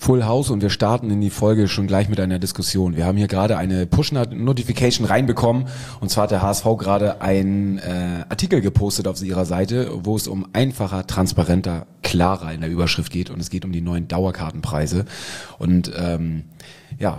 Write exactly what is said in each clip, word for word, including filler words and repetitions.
Full House und wir starten in die Folge schon gleich mit einer Diskussion. Wir haben hier gerade eine Push-Notification reinbekommen und zwar hat der H S V gerade einen äh, Artikel gepostet auf ihrer Seite, wo es um einfacher, transparenter, klarer in der Überschrift geht und es geht um die neuen Dauerkartenpreise und ähm, ja,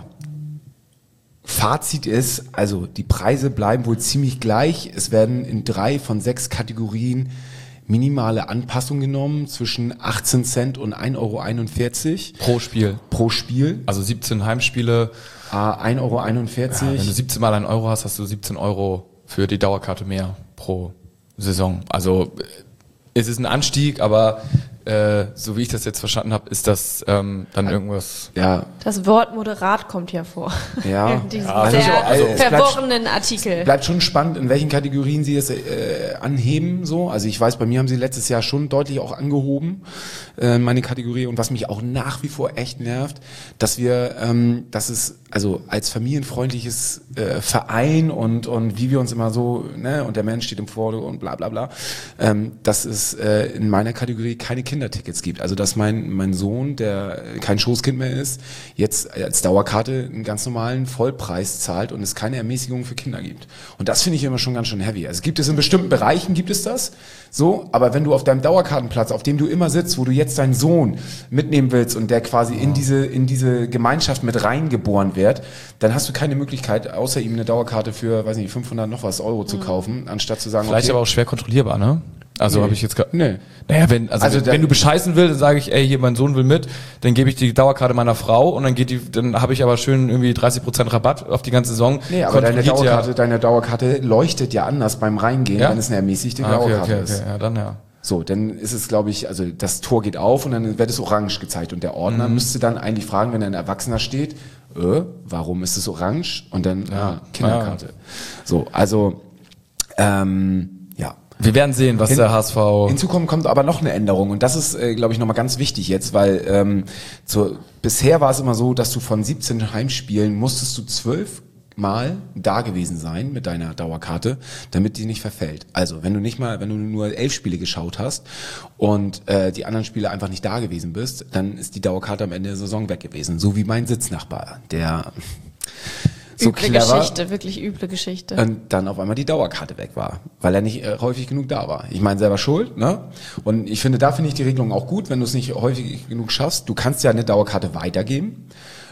Fazit ist, also die Preise bleiben wohl ziemlich gleich. Es werden in drei von sechs Kategorien minimale Anpassungen genommen zwischen achtzehn Cent und ein Euro einundvierzig. Pro Spiel. Pro Spiel. Also siebzehn Heimspiele. Ah, ein Euro einundvierzig. Ja, wenn du siebzehn mal einen Euro hast, hast du siebzehn Euro für die Dauerkarte mehr pro Saison. Also es ist ein Anstieg, aber äh, so wie ich das jetzt verstanden habe, ist das ähm, dann irgendwas... Ja. Das Wort moderat kommt ja vor. Ja. In diesem ja, sehr also, verworrenen bleibt, Artikel. Bleibt schon spannend, in welchen Kategorien sie es äh, anheben. So. Also ich weiß, bei mir haben sie letztes Jahr schon deutlich auch angehoben, äh, meine Kategorie. Und was mich auch nach wie vor echt nervt, dass wir, ähm, dass es also als familienfreundliches äh, Verein und und wie wir uns immer so, ne, und der Mensch steht im Vordergrund und bla bla bla, ähm, dass es äh, in meiner Kategorie keine Kindertickets gibt. Also dass mein mein Sohn, der kein Schoßkind mehr ist, jetzt als Dauerkarte einen ganz normalen Vollpreis zahlt und es keine Ermäßigung für Kinder gibt. Und das finde ich immer schon ganz schön heavy. Also gibt es in bestimmten Bereichen, gibt es das, so, aber wenn du auf deinem Dauerkartenplatz, auf dem du immer sitzt, wo du jetzt deinen Sohn mitnehmen willst und der quasi in diese in diese Gemeinschaft mit reingeboren wird, dann hast du keine Möglichkeit, außer ihm eine Dauerkarte für, weiß nicht, fünfhundert noch was Euro zu kaufen, anstatt zu sagen, Vielleicht okay, aber auch schwer kontrollierbar, ne? Also Nee. habe ich jetzt gar, Nee. Naja, wenn, also, Also wenn, da- wenn du bescheißen willst, dann sage ich, ey, hier, mein Sohn will mit, dann gebe ich die Dauerkarte meiner Frau und dann geht die, dann habe ich aber schön irgendwie dreißig Prozent Rabatt auf die ganze Saison. Nee, aber deine Kontrolliert Dauerkarte, deine Dauerkarte leuchtet ja anders beim Reingehen, Ja? wenn es eine ermäßigte Ah, okay, Dauerkarte okay, okay, ist. ja, dann ja. So, dann ist es, glaube ich, also das Tor geht auf und dann wird es orange gezeigt und der Ordner Mhm. müsste dann eigentlich fragen, wenn ein Erwachsener steht, äh, warum ist es orange? Und dann, Ja. ah, Kinderkarte. So, also, ähm, ja. Wir werden sehen, was Hin- der H S V... Hinzu kommt, kommt aber noch eine Änderung und das ist, äh, glaube ich, nochmal ganz wichtig jetzt, weil ähm, so, bisher war es immer so, dass du von siebzehn Heimspielen musstest du zwölf Mal da gewesen sein mit deiner Dauerkarte, damit die nicht verfällt. Also wenn du nicht mal, wenn du nur elf Spiele geschaut hast und äh, die anderen Spiele einfach nicht da gewesen bist, dann ist die Dauerkarte am Ende der Saison weg gewesen. So wie mein Sitznachbar, der so üble clever Geschichte, wirklich üble Geschichte. und dann auf einmal die Dauerkarte weg war, weil er nicht äh, häufig genug da war. Ich meine, selber schuld, ne? Und ich finde, da finde ich die Regelung auch gut, wenn du es nicht häufig genug schaffst. Du kannst ja eine Dauerkarte weitergeben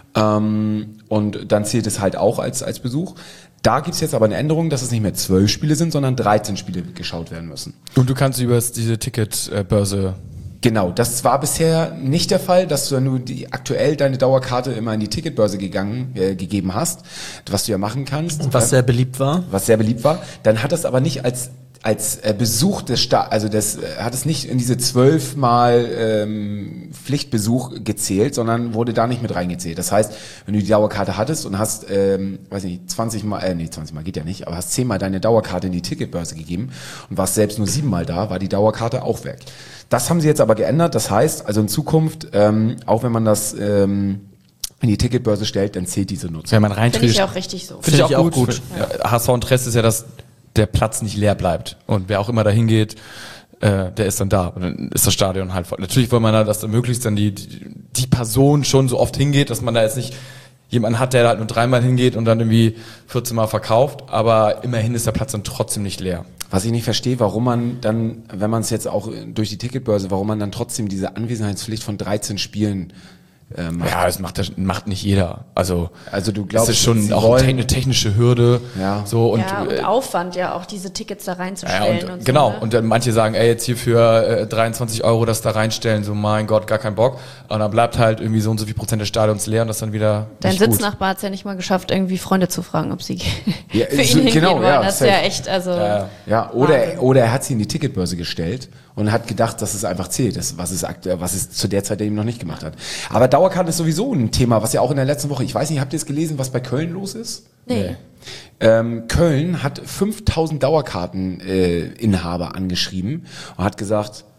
ähm, und dann zählt es halt auch als als Besuch. Da gibt's jetzt aber eine Änderung, dass es nicht mehr zwölf Spiele sind, sondern dreizehn Spiele geschaut werden müssen. Und du kannst über diese Ticketbörse... Genau, das war bisher nicht der Fall, dass du, wenn du die aktuell deine Dauerkarte immer in die Ticketbörse gegangen äh, gegeben hast, was du ja machen kannst. Was sehr beliebt war. was sehr beliebt war, dann hat das aber nicht als als äh, Besuch des Sta also das äh, hat es nicht in diese zwölfmal ähm, Pflichtbesuch gezählt, sondern wurde da nicht mit reingezählt. Das heißt, wenn du die Dauerkarte hattest und hast, ähm, weiß nicht, zwanzig Mal, äh, nee, zwanzig Mal geht ja nicht, aber hast zehn Mal deine Dauerkarte in die Ticketbörse gegeben und warst selbst nur sieben Mal da, war die Dauerkarte auch weg. Das haben sie jetzt aber geändert. Das heißt, also in Zukunft, ähm, auch wenn man das ähm, in die Ticketbörse stellt, dann zählt diese Nutzung. Wenn man Finde reintritt... ich auch richtig so. Finde ich Finde auch ich auch gut. gut. Ja, H S V-Interesse ist ja, dass der Platz nicht leer bleibt. Und wer auch immer da hingeht, äh, der ist dann da. Und dann ist das Stadion halt voll. Natürlich wollen wir da, dass da möglichst dann die, die, die Person schon so oft hingeht, dass man da jetzt nicht jemanden hat, der halt nur dreimal hingeht und dann irgendwie vierzehn Mal verkauft. Aber immerhin ist der Platz dann trotzdem nicht leer. Was ich nicht verstehe, warum man dann, wenn man es jetzt auch durch die Ticketbörse, warum man dann trotzdem diese Anwesenheitspflicht von dreizehn Spielen äh, macht. Ja, das macht, das macht nicht jeder. Also, Also du glaubst, das ist schon sie auch wollen- eine technische Hürde. Ja. So, und, ja, und äh, Aufwand ja auch, diese Tickets da Ja, reinzustellen und, und, genau, so. Ne? und dann manche sagen, ey, jetzt hier für äh, dreiundzwanzig Euro das da reinstellen, so mein Gott, gar kein Bock. Und dann bleibt halt irgendwie so und so viel Prozent des Stadions leer und das dann wieder Dein nicht gut. Sitznachbar hat es ja nicht mal geschafft, irgendwie Freunde zu fragen, ob sie Ja, für ihn so- hingehen genau, wollen. ja, das ist safe. ja echt, also Ja, Ja, oder, Wahnsinn. oder er hat sie in die Ticketbörse gestellt und hat gedacht, dass es einfach zählt, das, was es aktuell, was es zu der Zeit eben noch nicht gemacht hat. Aber Dauerkarten ist sowieso ein Thema, was ja auch in der letzten Woche, ich weiß nicht, habt ihr es gelesen, was bei Köln los ist? nee. Ähm, Köln hat fünftausend Dauerkarteninhaber äh, Inhaber angeschrieben und hat gesagt,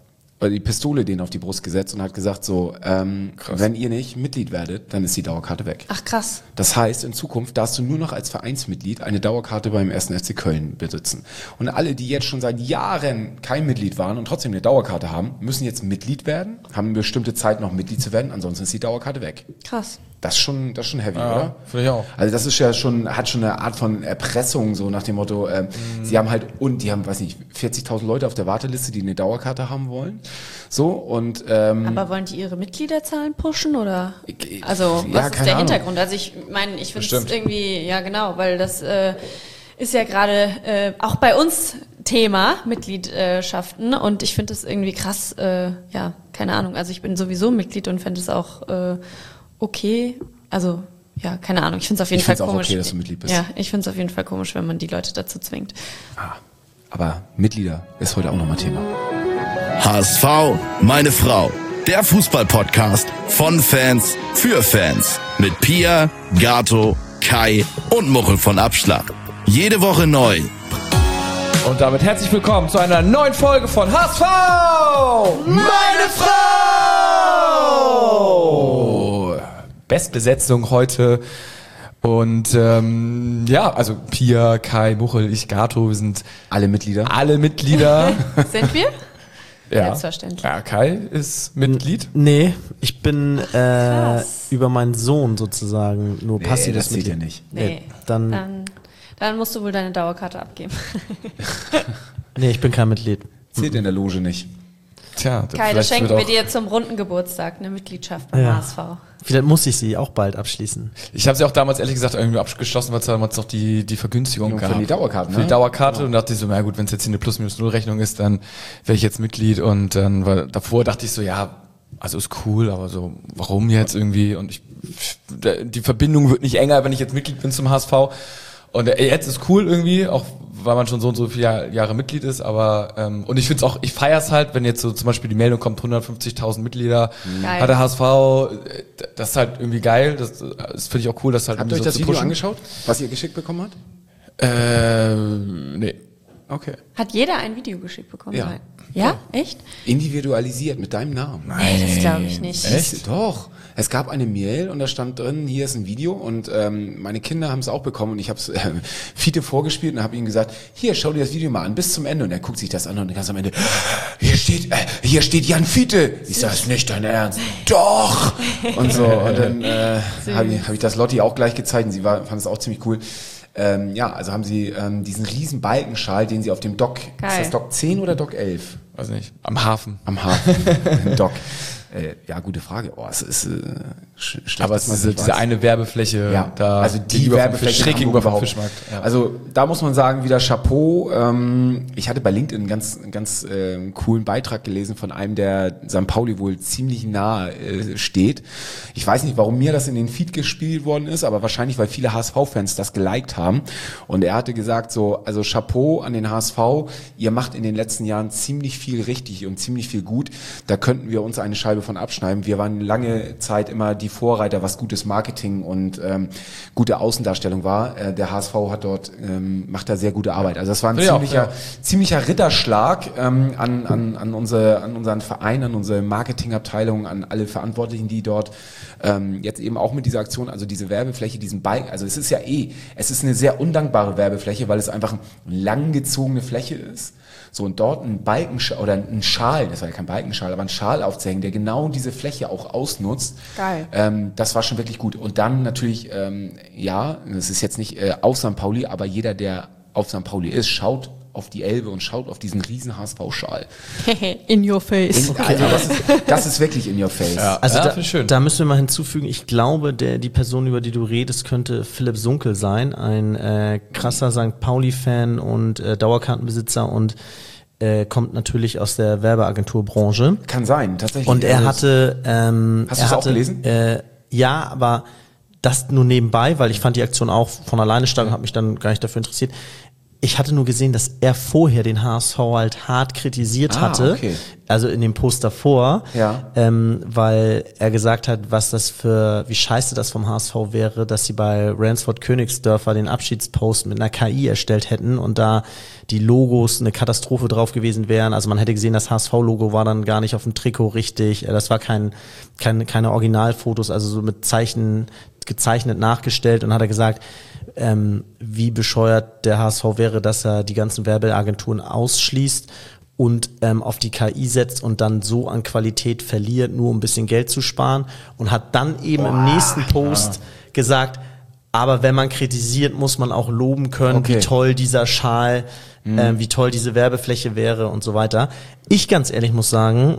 oder die Pistole denen auf die Brust gesetzt und hat gesagt so, ähm, wenn ihr nicht Mitglied werdet, dann ist die Dauerkarte weg. Ach krass. Das heißt, in Zukunft darfst du nur noch als Vereinsmitglied eine Dauerkarte beim ersten F C Köln besitzen. Und alle, die jetzt schon seit Jahren kein Mitglied waren und trotzdem eine Dauerkarte haben, müssen jetzt Mitglied werden, haben eine bestimmte Zeit noch Mitglied zu werden, ansonsten ist die Dauerkarte weg. Krass. Das ist schon, das ist schon heavy, Ja, oder? finde ich auch. Also das ist ja schon, hat schon eine Art von Erpressung, so nach dem Motto, ähm, Mhm. sie haben halt, und die haben, weiß nicht, vierzigtausend Leute auf der Warteliste, die eine Dauerkarte haben wollen. So, und, ähm, Aber wollen die ihre Mitgliederzahlen pushen oder? Ich- Also, ja, was ist keine der Ahnung. Hintergrund? Also ich meine, ich finde es Bestimmt. irgendwie, ja genau, weil das äh, ist ja gerade äh, auch bei uns Thema, Mitgliedschaften, und ich finde das irgendwie krass, äh, ja, keine Ahnung, also ich bin sowieso Mitglied und fände es auch äh, okay, also ja, keine Ahnung, ich finde es auf jeden Ich Fall find's auch komisch. okay, dass du Mitglied bist. Ja, ich finde es auf jeden Fall komisch, wenn man die Leute dazu zwingt. ah, aber Mitglieder ist heute auch nochmal Thema. H S V, meine Frau. Der Fußball-Podcast von Fans für Fans. Mit Pia, Gato, Kai und Muchel von Abschlag. Jede Woche neu. Und damit herzlich willkommen zu einer neuen Folge von H S V! Meine Frau! Bestbesetzung heute. Und ähm, ja, also Pia, Kai, Muchel, ich, Gato, wir sind Alle Mitglieder. alle Mitglieder. Sind wir? Ja. Selbstverständlich. Ja, Kai ist Mitglied. Nee, ich bin äh, Krass. über meinen Sohn sozusagen nur Nee, passives das zählt ja Mitglied. nicht. Nee, dann, dann, dann musst du wohl deine Dauerkarte abgeben. nee, ich bin kein Mitglied. Zählt in der Loge nicht. Tja, Kai, das vielleicht schenken wird wir auch- dir zum runden Geburtstag, eine Mitgliedschaft beim Ja. H S V. Vielleicht muss ich sie auch bald abschließen. Ich habe sie auch damals ehrlich gesagt irgendwie abgeschlossen, weil es damals noch die, die Vergünstigung Für gab. die Dauerkarte, ne? Für die Dauerkarte und dachte ich so, na gut, wenn es jetzt hier eine Plus-Minus-Null-Rechnung ist, dann wäre ich jetzt Mitglied und dann, weil davor dachte ich so, ja, also ist cool, aber so, warum jetzt irgendwie? Und ich, die Verbindung wird nicht enger, wenn ich jetzt Mitglied bin zum H S V. Und äh, jetzt ist cool irgendwie, auch weil man schon so und so viele Jahr- Jahre Mitglied ist, aber ähm, und ich finde es auch, ich feiere es halt, wenn jetzt so zum Beispiel die Meldung kommt, hundertfünfzigtausend Mitglieder Geil. hat der H S V, äh, das ist halt irgendwie geil, das, das finde ich auch cool, dass halt Habt ihr irgendwie euch das so zu Video pushen. angeschaut, was ihr geschickt bekommen habt? Äh, nee. Okay. Hat jeder ein Video geschickt bekommen? Ja. Nein. Ja? Echt? Individualisiert mit deinem Namen. Nee, das glaube ich nicht. Echt? Doch. Es gab eine Mail und da stand drin, hier ist ein Video und ähm, meine Kinder haben es auch bekommen und ich habe es äh, Fiete vorgespielt und habe ihm gesagt, hier, schau dir das Video mal an, bis zum Ende. Und er guckt sich das an und ganz am Ende, hier steht, äh, hier steht Jan Fiete. Ich sage, ist nicht dein Ernst. Doch! Und so, und dann äh, habe ich, hab ich das Lotti auch gleich gezeigt und sie war, fand es auch ziemlich cool. Ähm, ja, also haben sie ähm, diesen riesen Balkenschal, den sie auf dem Dock, Geil. ist das Dock zehn oder Dock elf? Weiß nicht. Am Hafen. Am Hafen, im Dock. Äh, ja, gute Frage. Oh, es ist äh, sch- schlecht, Aber dass es man ist diese, nicht diese weiß. eine Werbefläche Ja, da. also die gegenüber vom Werbefläche Fisch, schräg in gegenüber vom Hamburg Fischmarkt. Ja. Also da muss man sagen, wieder Chapeau. Ähm, ich hatte bei LinkedIn einen ganz, einen ganz äh, coolen Beitrag gelesen von einem, der Sankt Pauli wohl ziemlich nahe äh, steht. Ich weiß nicht, warum mir das in den Feed gespielt worden ist, aber wahrscheinlich, weil viele H S V-Fans das geliked haben. Und er hatte gesagt so, also Chapeau an den H S V, ihr macht in den letzten Jahren ziemlich viel richtig und ziemlich viel gut. Da könnten wir uns eine Scheibe von abschneiden. Wir waren lange Zeit immer die Vorreiter, was gutes Marketing und ähm, gute Außendarstellung war. Äh, der H S V hat dort, ähm, macht da sehr gute Arbeit. Also das war ein Ja, ziemlicher, ja. ziemlicher Ritterschlag ähm, an, an, an, unsere, an unseren Verein, an unsere Marketingabteilung, an alle Verantwortlichen, die dort ähm, jetzt eben auch mit dieser Aktion, also diese Werbefläche, diesen Balken, also es ist ja eh, es ist eine sehr undankbare Werbefläche, weil es einfach eine langgezogene Fläche ist. So, und dort ein Balkenschal oder ein Schal, das war ja kein Balkenschal, aber ein Schal aufzuhängen, der genau diese Fläche auch ausnutzt. Geil. Ähm, das war schon wirklich gut. Und dann natürlich, ähm, ja, das ist jetzt nicht äh, auf Sankt Pauli, aber jeder, der auf Sankt Pauli ist, schaut auf die Elbe und schaut auf diesen riesen H S V-Schal. In your face. Also das, ist, das ist wirklich in your face. Ja. Also Ja, da, finde ich schön. da müssen wir mal hinzufügen, ich glaube, der die Person, über die du redest, könnte Philipp Sunkel sein, ein äh, krasser Sankt Pauli-Fan und äh, Dauerkartenbesitzer und äh, kommt natürlich aus der Werbeagenturbranche. Kann sein, tatsächlich. Und er Also hatte, ähm, Hast er du's auch hatte, gelesen? Äh, ja, aber das nur nebenbei, weil ich fand die Aktion auch von alleine stark und habe mich dann gar nicht dafür interessiert. Ich hatte nur gesehen, dass er vorher den H S V halt hart kritisiert Ah, hatte, okay. also in dem Post davor, Ja. ähm, weil er gesagt hat, was das für, wie scheiße das vom H S V wäre, dass sie bei Ransford Königsdörfer den Abschiedspost mit einer K I erstellt hätten und da die Logos eine Katastrophe drauf gewesen wären. Also man hätte gesehen, das H S V-Logo war dann gar nicht auf dem Trikot richtig. Das war kein, kein keine Originalfotos, also so mit Zeichen gezeichnet nachgestellt, und hat er gesagt, ähm, wie bescheuert der H S V wäre, dass er die ganzen Werbeagenturen ausschließt und ähm, auf die K I setzt und dann so an Qualität verliert, nur um ein bisschen Geld zu sparen, und hat dann eben Boah, im nächsten Post ja. gesagt, aber wenn man kritisiert, muss man auch loben können, okay. wie toll dieser Schal, mhm. äh, wie toll diese Werbefläche wäre und so weiter. Ich ganz ehrlich muss sagen,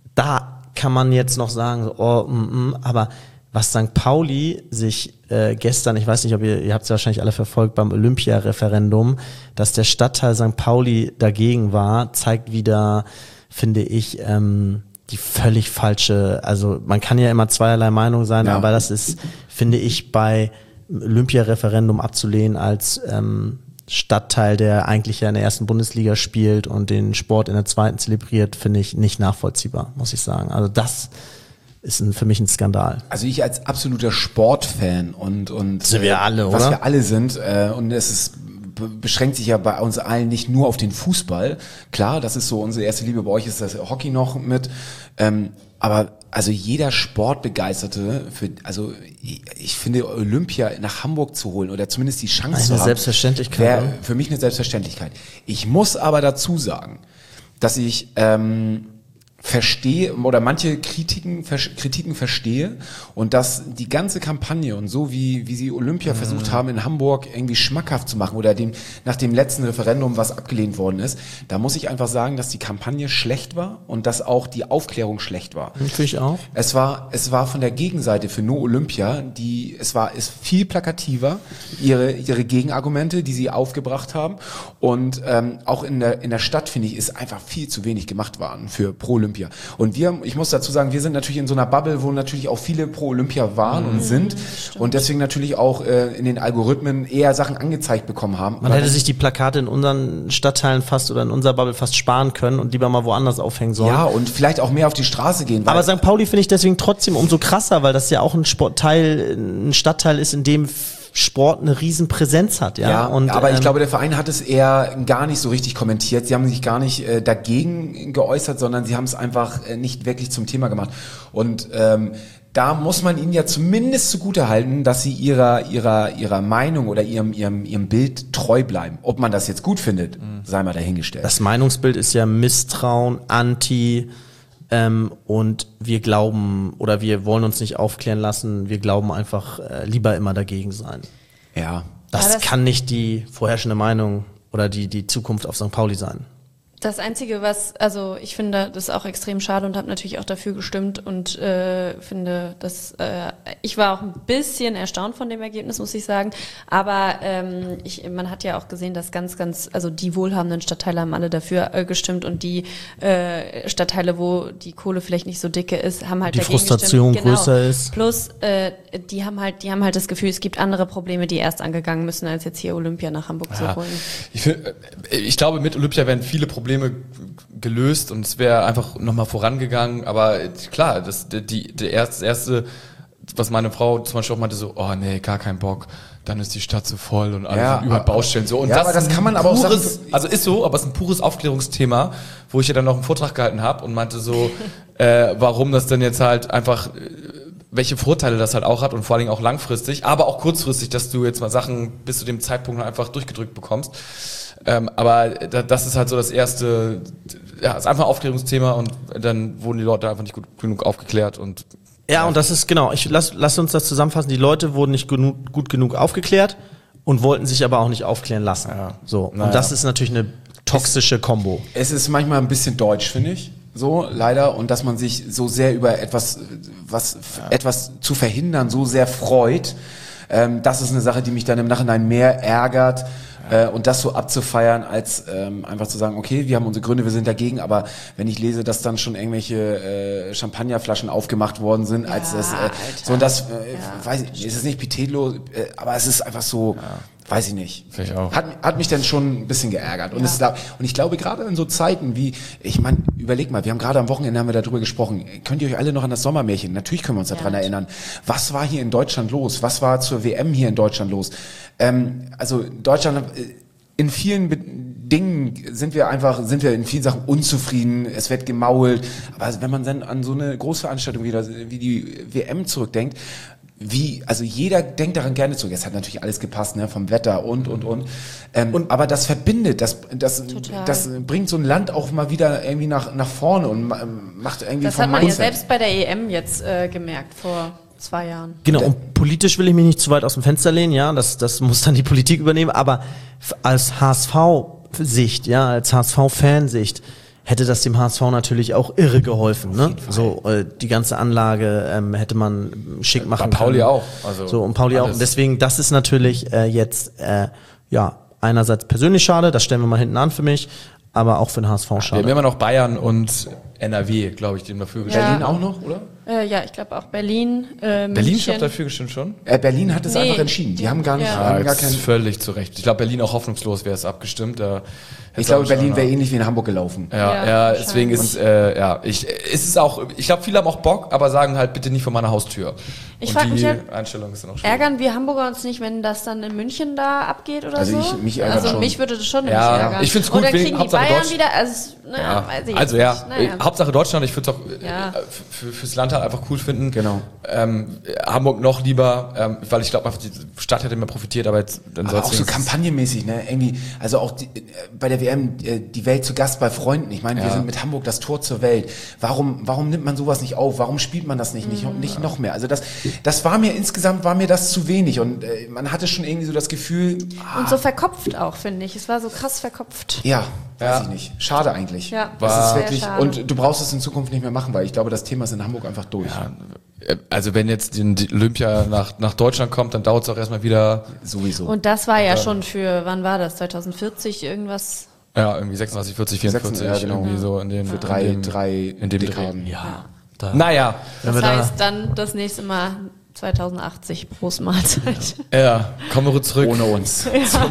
da kann man jetzt noch sagen, so, oh, mm, mm, aber was Sankt Pauli sich äh, gestern, ich weiß nicht, ob ihr, ihr habt es ja wahrscheinlich alle verfolgt, beim Olympia-Referendum, dass der Stadtteil Sankt Pauli dagegen war, zeigt wieder, finde ich, ähm, die völlig falsche, also man kann ja immer zweierlei Meinung sein, ja. aber das ist, finde ich, bei Olympia-Referendum abzulehnen als ähm, Stadtteil, der eigentlich ja in der ersten Bundesliga spielt und den Sport in der zweiten zelebriert, finde ich nicht nachvollziehbar, muss ich sagen. Also das ist ein, für mich ein Skandal. Also ich als absoluter Sportfan und und sind wir alle, was oder? wir alle sind äh, und es ist beschränkt sich ja bei uns allen nicht nur auf den Fußball. Klar, das ist so unsere erste Liebe. Bei euch ist das Hockey noch mit. Ähm, aber also jeder Sportbegeisterte, für, also ich, ich finde Olympia nach Hamburg zu holen oder zumindest die Chance eine zu haben, Selbstverständlichkeit, wäre für mich eine Selbstverständlichkeit. Ich muss aber dazu sagen, dass ich ähm, verstehe oder manche Kritiken, Kritiken verstehe und dass die ganze Kampagne und so wie wie sie Olympia mhm. versucht haben in Hamburg irgendwie schmackhaft zu machen oder dem nach dem letzten Referendum, was abgelehnt worden ist, da muss ich einfach sagen, dass die Kampagne schlecht war und dass auch die Aufklärung schlecht war. Finde ich auch. Es war es war von der Gegenseite für No Olympia, die es war ist viel plakativer ihre ihre Gegenargumente, die sie aufgebracht haben, und ähm, auch in der in der Stadt, finde ich, ist einfach viel zu wenig gemacht worden für Pro Olympia. Und wir, ich muss dazu sagen, wir sind natürlich in so einer Bubble, wo natürlich auch viele pro Olympia waren mhm, und sind und deswegen natürlich auch äh, in den Algorithmen eher Sachen angezeigt bekommen haben. Man hätte sich die Plakate in unseren Stadtteilen fast oder in unserer Bubble fast sparen können und lieber mal woanders aufhängen sollen. Ja, und vielleicht auch mehr auf die Straße gehen. Aber Sankt Pauli finde ich deswegen trotzdem umso krasser, weil das ja auch ein Sportteil, ein Stadtteil ist, in dem Sport eine riesen Präsenz hat, ja. ja und, aber ähm, ich glaube, der Verein hat es eher gar nicht so richtig kommentiert. Sie haben sich gar nicht äh, dagegen geäußert, sondern sie haben es einfach äh, nicht wirklich zum Thema gemacht. Und ähm, da muss man ihnen ja zumindest zugutehalten, dass sie ihrer ihrer ihrer Meinung oder ihrem ihrem ihrem Bild treu bleiben. Ob man das jetzt gut findet, mhm. sei mal dahingestellt. Das Meinungsbild ist ja Misstrauen, Anti. Ähm, und wir glauben oder wir wollen uns nicht aufklären lassen, wir glauben einfach äh, lieber immer dagegen sein. Ja. Das, ja, das kann nicht die vorherrschende Meinung oder die, die Zukunft auf Sankt Pauli sein. Das Einzige, was, also ich finde das auch extrem schade und habe natürlich auch dafür gestimmt und äh, finde, dass äh, ich war auch ein bisschen erstaunt von dem Ergebnis, muss ich sagen. Aber ähm, ich, man hat ja auch gesehen, dass ganz, ganz, also die wohlhabenden Stadtteile haben alle dafür äh, gestimmt und die äh, Stadtteile, wo die Kohle vielleicht nicht so dicke ist, haben halt die dagegen Frustration gestimmt. Genau. größer ist. Plus, äh, die haben halt, die haben halt das Gefühl, es gibt andere Probleme, die erst angegangen müssen, als jetzt hier Olympia nach Hamburg ja. zu holen. Ich, find, ich glaube, mit Olympia werden viele Probleme gelöst und es wäre einfach nochmal vorangegangen, aber klar, das, die, der erste, das erste, was meine Frau zum Beispiel auch meinte, so, oh nee, gar keinen Bock, dann ist die Stadt so voll und alle ja, sind überall Baustellen so. Und ja, das, aber das kann man aber auch sagen, also ist so, aber es ist ein pures Aufklärungsthema, wo ich ja dann noch einen Vortrag gehalten habe und meinte so, äh, warum das denn jetzt halt einfach, welche Vorteile das halt auch hat und vor allen Dingen auch langfristig, aber auch kurzfristig, dass du jetzt mal Sachen bis zu dem Zeitpunkt einfach durchgedrückt bekommst. Ähm, aber das ist halt so das erste, ja, ist einfach ein Aufklärungsthema und dann wurden die Leute einfach nicht gut genug aufgeklärt und ja, ja. Und das ist genau, ich lass, lass uns das zusammenfassen, die Leute wurden nicht genug, gut genug aufgeklärt und wollten sich aber auch nicht aufklären lassen. Ja. So. Und naja. das ist natürlich eine toxische Kombo. Es ist manchmal ein bisschen deutsch, finde ich. So, leider. Und dass man sich so sehr über etwas, was, ja. etwas zu verhindern, so sehr freut. Ähm, das ist eine Sache, die mich dann im Nachhinein mehr ärgert. Ja. Äh, und das so abzufeiern, als ähm, einfach zu sagen, okay, wir haben unsere Gründe, wir sind dagegen, aber wenn ich lese, dass dann schon irgendwelche äh, Champagnerflaschen aufgemacht worden sind, ja, als das, äh, so und das, äh, ja, weiß ich, ist es nicht Pitelo, äh, aber es ist einfach so, ja. weiß ich nicht. Finde ich auch. Hat, hat mich dann schon ein bisschen geärgert. Und, es, und ich glaube, gerade in so Zeiten wie, ich meine, überleg mal, wir haben gerade am Wochenende haben wir darüber gesprochen. Könnt ihr euch alle noch an das Sommermärchen? Natürlich können wir uns daran erinnern. Was war hier in Deutschland los? Was war zur W M hier in Deutschland los? Ähm, also Deutschland, in vielen Be- Dingen sind wir einfach, sind wir in vielen Sachen unzufrieden. Es wird gemault. Aber wenn man dann an so eine Großveranstaltung wieder, wie die W M zurückdenkt, wie, also jeder denkt daran gerne zurück. Es hat natürlich alles gepasst, ne, vom Wetter und, und, und. Ähm, und aber das verbindet, das, das, Total. das bringt so ein Land auch mal wieder irgendwie nach, nach vorne und macht irgendwie Das vom hat man ja Mindset. selbst bei der E M jetzt äh, gemerkt, vor zwei Jahren. Genau, und politisch will ich mich nicht zu weit aus dem Fenster lehnen, ja, das, das muss dann die Politik übernehmen, aber f- als H S V-Sicht, ja, als H S V-Fansicht, hätte das dem H S V natürlich auch irre geholfen, ne? So, äh, die ganze Anlage ähm, hätte man schick machen Bei Pauli können. auch. Also so, und Pauli auch. alles. Und deswegen, das ist natürlich äh, jetzt, äh, ja, einerseits persönlich schade, das stellen wir mal hinten an für mich, aber auch für den H S V Wir schade. haben immer noch Bayern und N R W, glaube ich, die dafür gestimmt. Ja. Berlin auch noch, oder? Äh, ja, ich glaube auch Berlin, äh, Berlin München. hat dafür gestimmt schon? Äh, Berlin hat es Nee. einfach entschieden. Die haben gar nicht, Ja. haben Ja, gar das kein, ist völlig zu Recht. Ich glaube, Berlin auch hoffnungslos wäre es abgestimmt. Da ich glaube, Berlin wäre ähnlich wie in Hamburg gelaufen. Ja, Ja, ja, deswegen wahrscheinlich. ist äh, ja, ich es ist auch, ich glaube, viele haben auch Bock, aber sagen halt bitte nicht vor meiner Haustür. Ich Und frag die mich halt, Einstellung ist dann auch schwierig. Ärgern wir Hamburger uns nicht, wenn das dann in München da abgeht oder Also so? ich- mich ärgert also schon. mich würde das schon Ja, nämlich ärgern. ich find's gut, Und dann wegen- kriegen die Hauptsache Bayern Deutsch- wieder, also, naja, Ja. weiß ich Also jetzt ja, nicht. Naja. äh, Hauptsache Deutschland, ich würde es auch äh, Ja. für, fürs Land halt einfach cool finden. Genau. Ähm, Hamburg noch lieber, ähm, weil ich glaube, die Stadt hätte mehr profitiert, aber jetzt dann Aber soll's auch so wenigstens- kampagnenmäßig, ne? Irgendwie, also auch die, äh, bei der W M, äh, die Welt zu Gast bei Freunden. Ich meine, wir Ja. sind mit Hamburg das Tor zur Welt. Warum, warum nimmt man sowas nicht auf? Warum spielt man das nicht, nicht, nicht noch mehr? Also das, das war mir insgesamt, war mir das zu wenig und äh, man hatte schon irgendwie so das Gefühl, Und so verkopft auch, finde ich. Es war so krass verkopft. ja, weiß Ja. ich nicht. Schade eigentlich. Ja, das war ist sehr wirklich, schade. und du brauchst es in Zukunft nicht mehr machen, weil ich glaube, das Thema ist in Hamburg einfach durch. Äh, Also wenn jetzt die die Olympia nach, nach Deutschland kommt, dann dauert es auch erstmal wieder, Sowieso. Und das war ja schon für, wann war das? zwanzig vierzig irgendwas? ja, irgendwie sechsunddreißig, vierzig, vierundvierzig, ja, genau. irgendwie so in den, Für drei, in dem, drei in dem Dekaden. Dreh. Ja, da. Naja, Das wir da- heißt dann das nächste Mal zwanzig achtzig. Prost Mahlzeit. ja, kommen wir zurück. Ohne uns.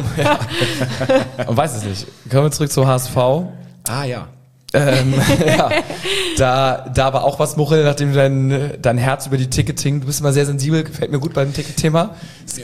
Man weiß es nicht. Kommen wir zurück zu H S V. Ah ja. Ähm, ja, da, da war auch was, Muchel, nachdem dein, dein Herz über die Ticketing, du bist immer sehr sensibel, gefällt mir gut beim Ticket-Thema.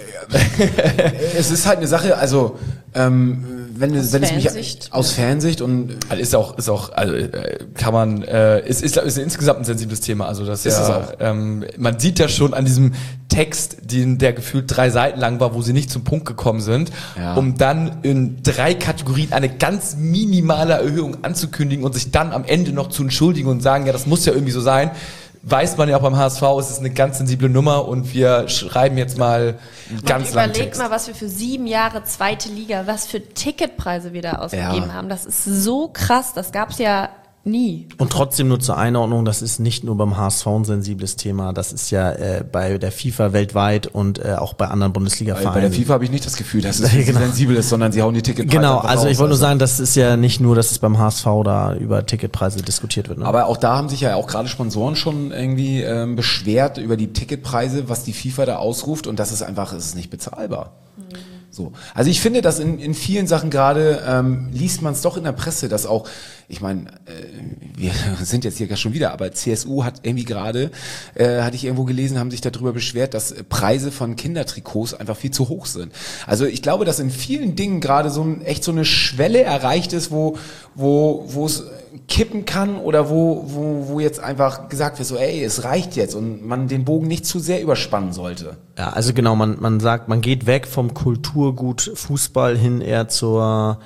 Es ist halt eine Sache, also ähm, wenn, Aus wenn es mich Fansicht. aus Fansicht und Also ist auch, ist auch, also äh, kann man, äh, ist, ist, ist insgesamt ein sensibles Thema. Also das Ist ja, es auch. Ähm, man sieht ja schon an diesem Text, den, der gefühlt drei Seiten lang war, wo sie nicht zum Punkt gekommen sind, Ja. um dann in drei Kategorien eine ganz minimale Erhöhung anzukündigen und sich dann am Ende noch zu entschuldigen und sagen, ja, das muss ja irgendwie so sein. Weiß man ja auch beim H S V, es ist eine ganz sensible Nummer und wir schreiben jetzt mal einen ganz Und langen überlegt Text. mal, was wir für sieben Jahre zweite Liga, was für Ticketpreise wir da ausgegeben Ja. haben. Das ist so krass, das gab's ja nie. Und trotzdem nur zur Einordnung, das ist nicht nur beim H S V ein sensibles Thema, das ist ja äh, bei der FIFA weltweit und äh, auch bei anderen Bundesliga-Vereinen. bei der FIFA habe ich nicht das Gefühl, dass es Genau. sensibel ist, sondern sie hauen die Ticketpreise Genau, einfach also raus. ich wollte nur sagen, das ist ja nicht nur, dass es beim H S V da über Ticketpreise diskutiert wird. Ne? Aber auch da haben sich ja auch gerade Sponsoren schon irgendwie ähm, beschwert über die Ticketpreise, was die FIFA da ausruft und das ist einfach, es ist nicht bezahlbar. So. Also ich finde, dass in, in vielen Sachen gerade ähm, liest man es doch in der Presse, dass auch, ich meine, äh, wir sind jetzt hier schon wieder, aber C S U hat irgendwie gerade, äh, hatte ich irgendwo gelesen, haben sich darüber beschwert, dass Preise von Kindertrikots einfach viel zu hoch sind. Also ich glaube, dass in vielen Dingen gerade so ein, echt so eine Schwelle erreicht ist, wo wo wo es kippen kann oder wo wo wo jetzt einfach gesagt wird, so ey, es reicht jetzt und man den Bogen nicht zu sehr überspannen sollte. Ja, also genau, man, man sagt, man geht weg vom Kulturgut Fußball hin eher zur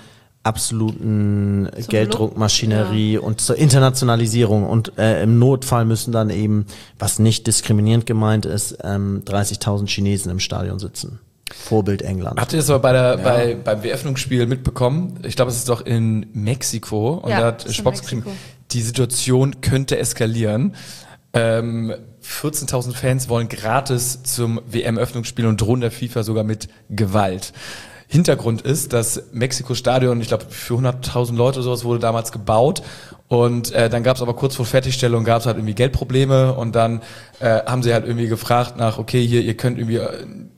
absoluten Gelddruckmaschinerie ja. und zur Internationalisierung und äh, im Notfall müssen dann eben, was nicht diskriminierend gemeint ist, ähm, dreißigtausend Chinesen im Stadion sitzen. Vorbild England. Habt ihr das aber bei der, bei, beim Eröffnungsspiel mitbekommen? Ich glaube, es ist doch in Mexiko. Und Ja, da hat ist in Spox geschrieben, Mexiko. die Situation könnte eskalieren. Ähm, vierzehntausend Fans wollen gratis zum W M-Öffnungsspiel und drohen der FIFA sogar mit Gewalt. Hintergrund ist, dass Mexiko-Stadion, ich glaube für hunderttausend Leute oder sowas wurde damals gebaut und äh, dann gab es aber kurz vor Fertigstellung gab es halt irgendwie Geldprobleme und dann äh, haben sie halt irgendwie gefragt nach, okay, hier, ihr könnt irgendwie äh,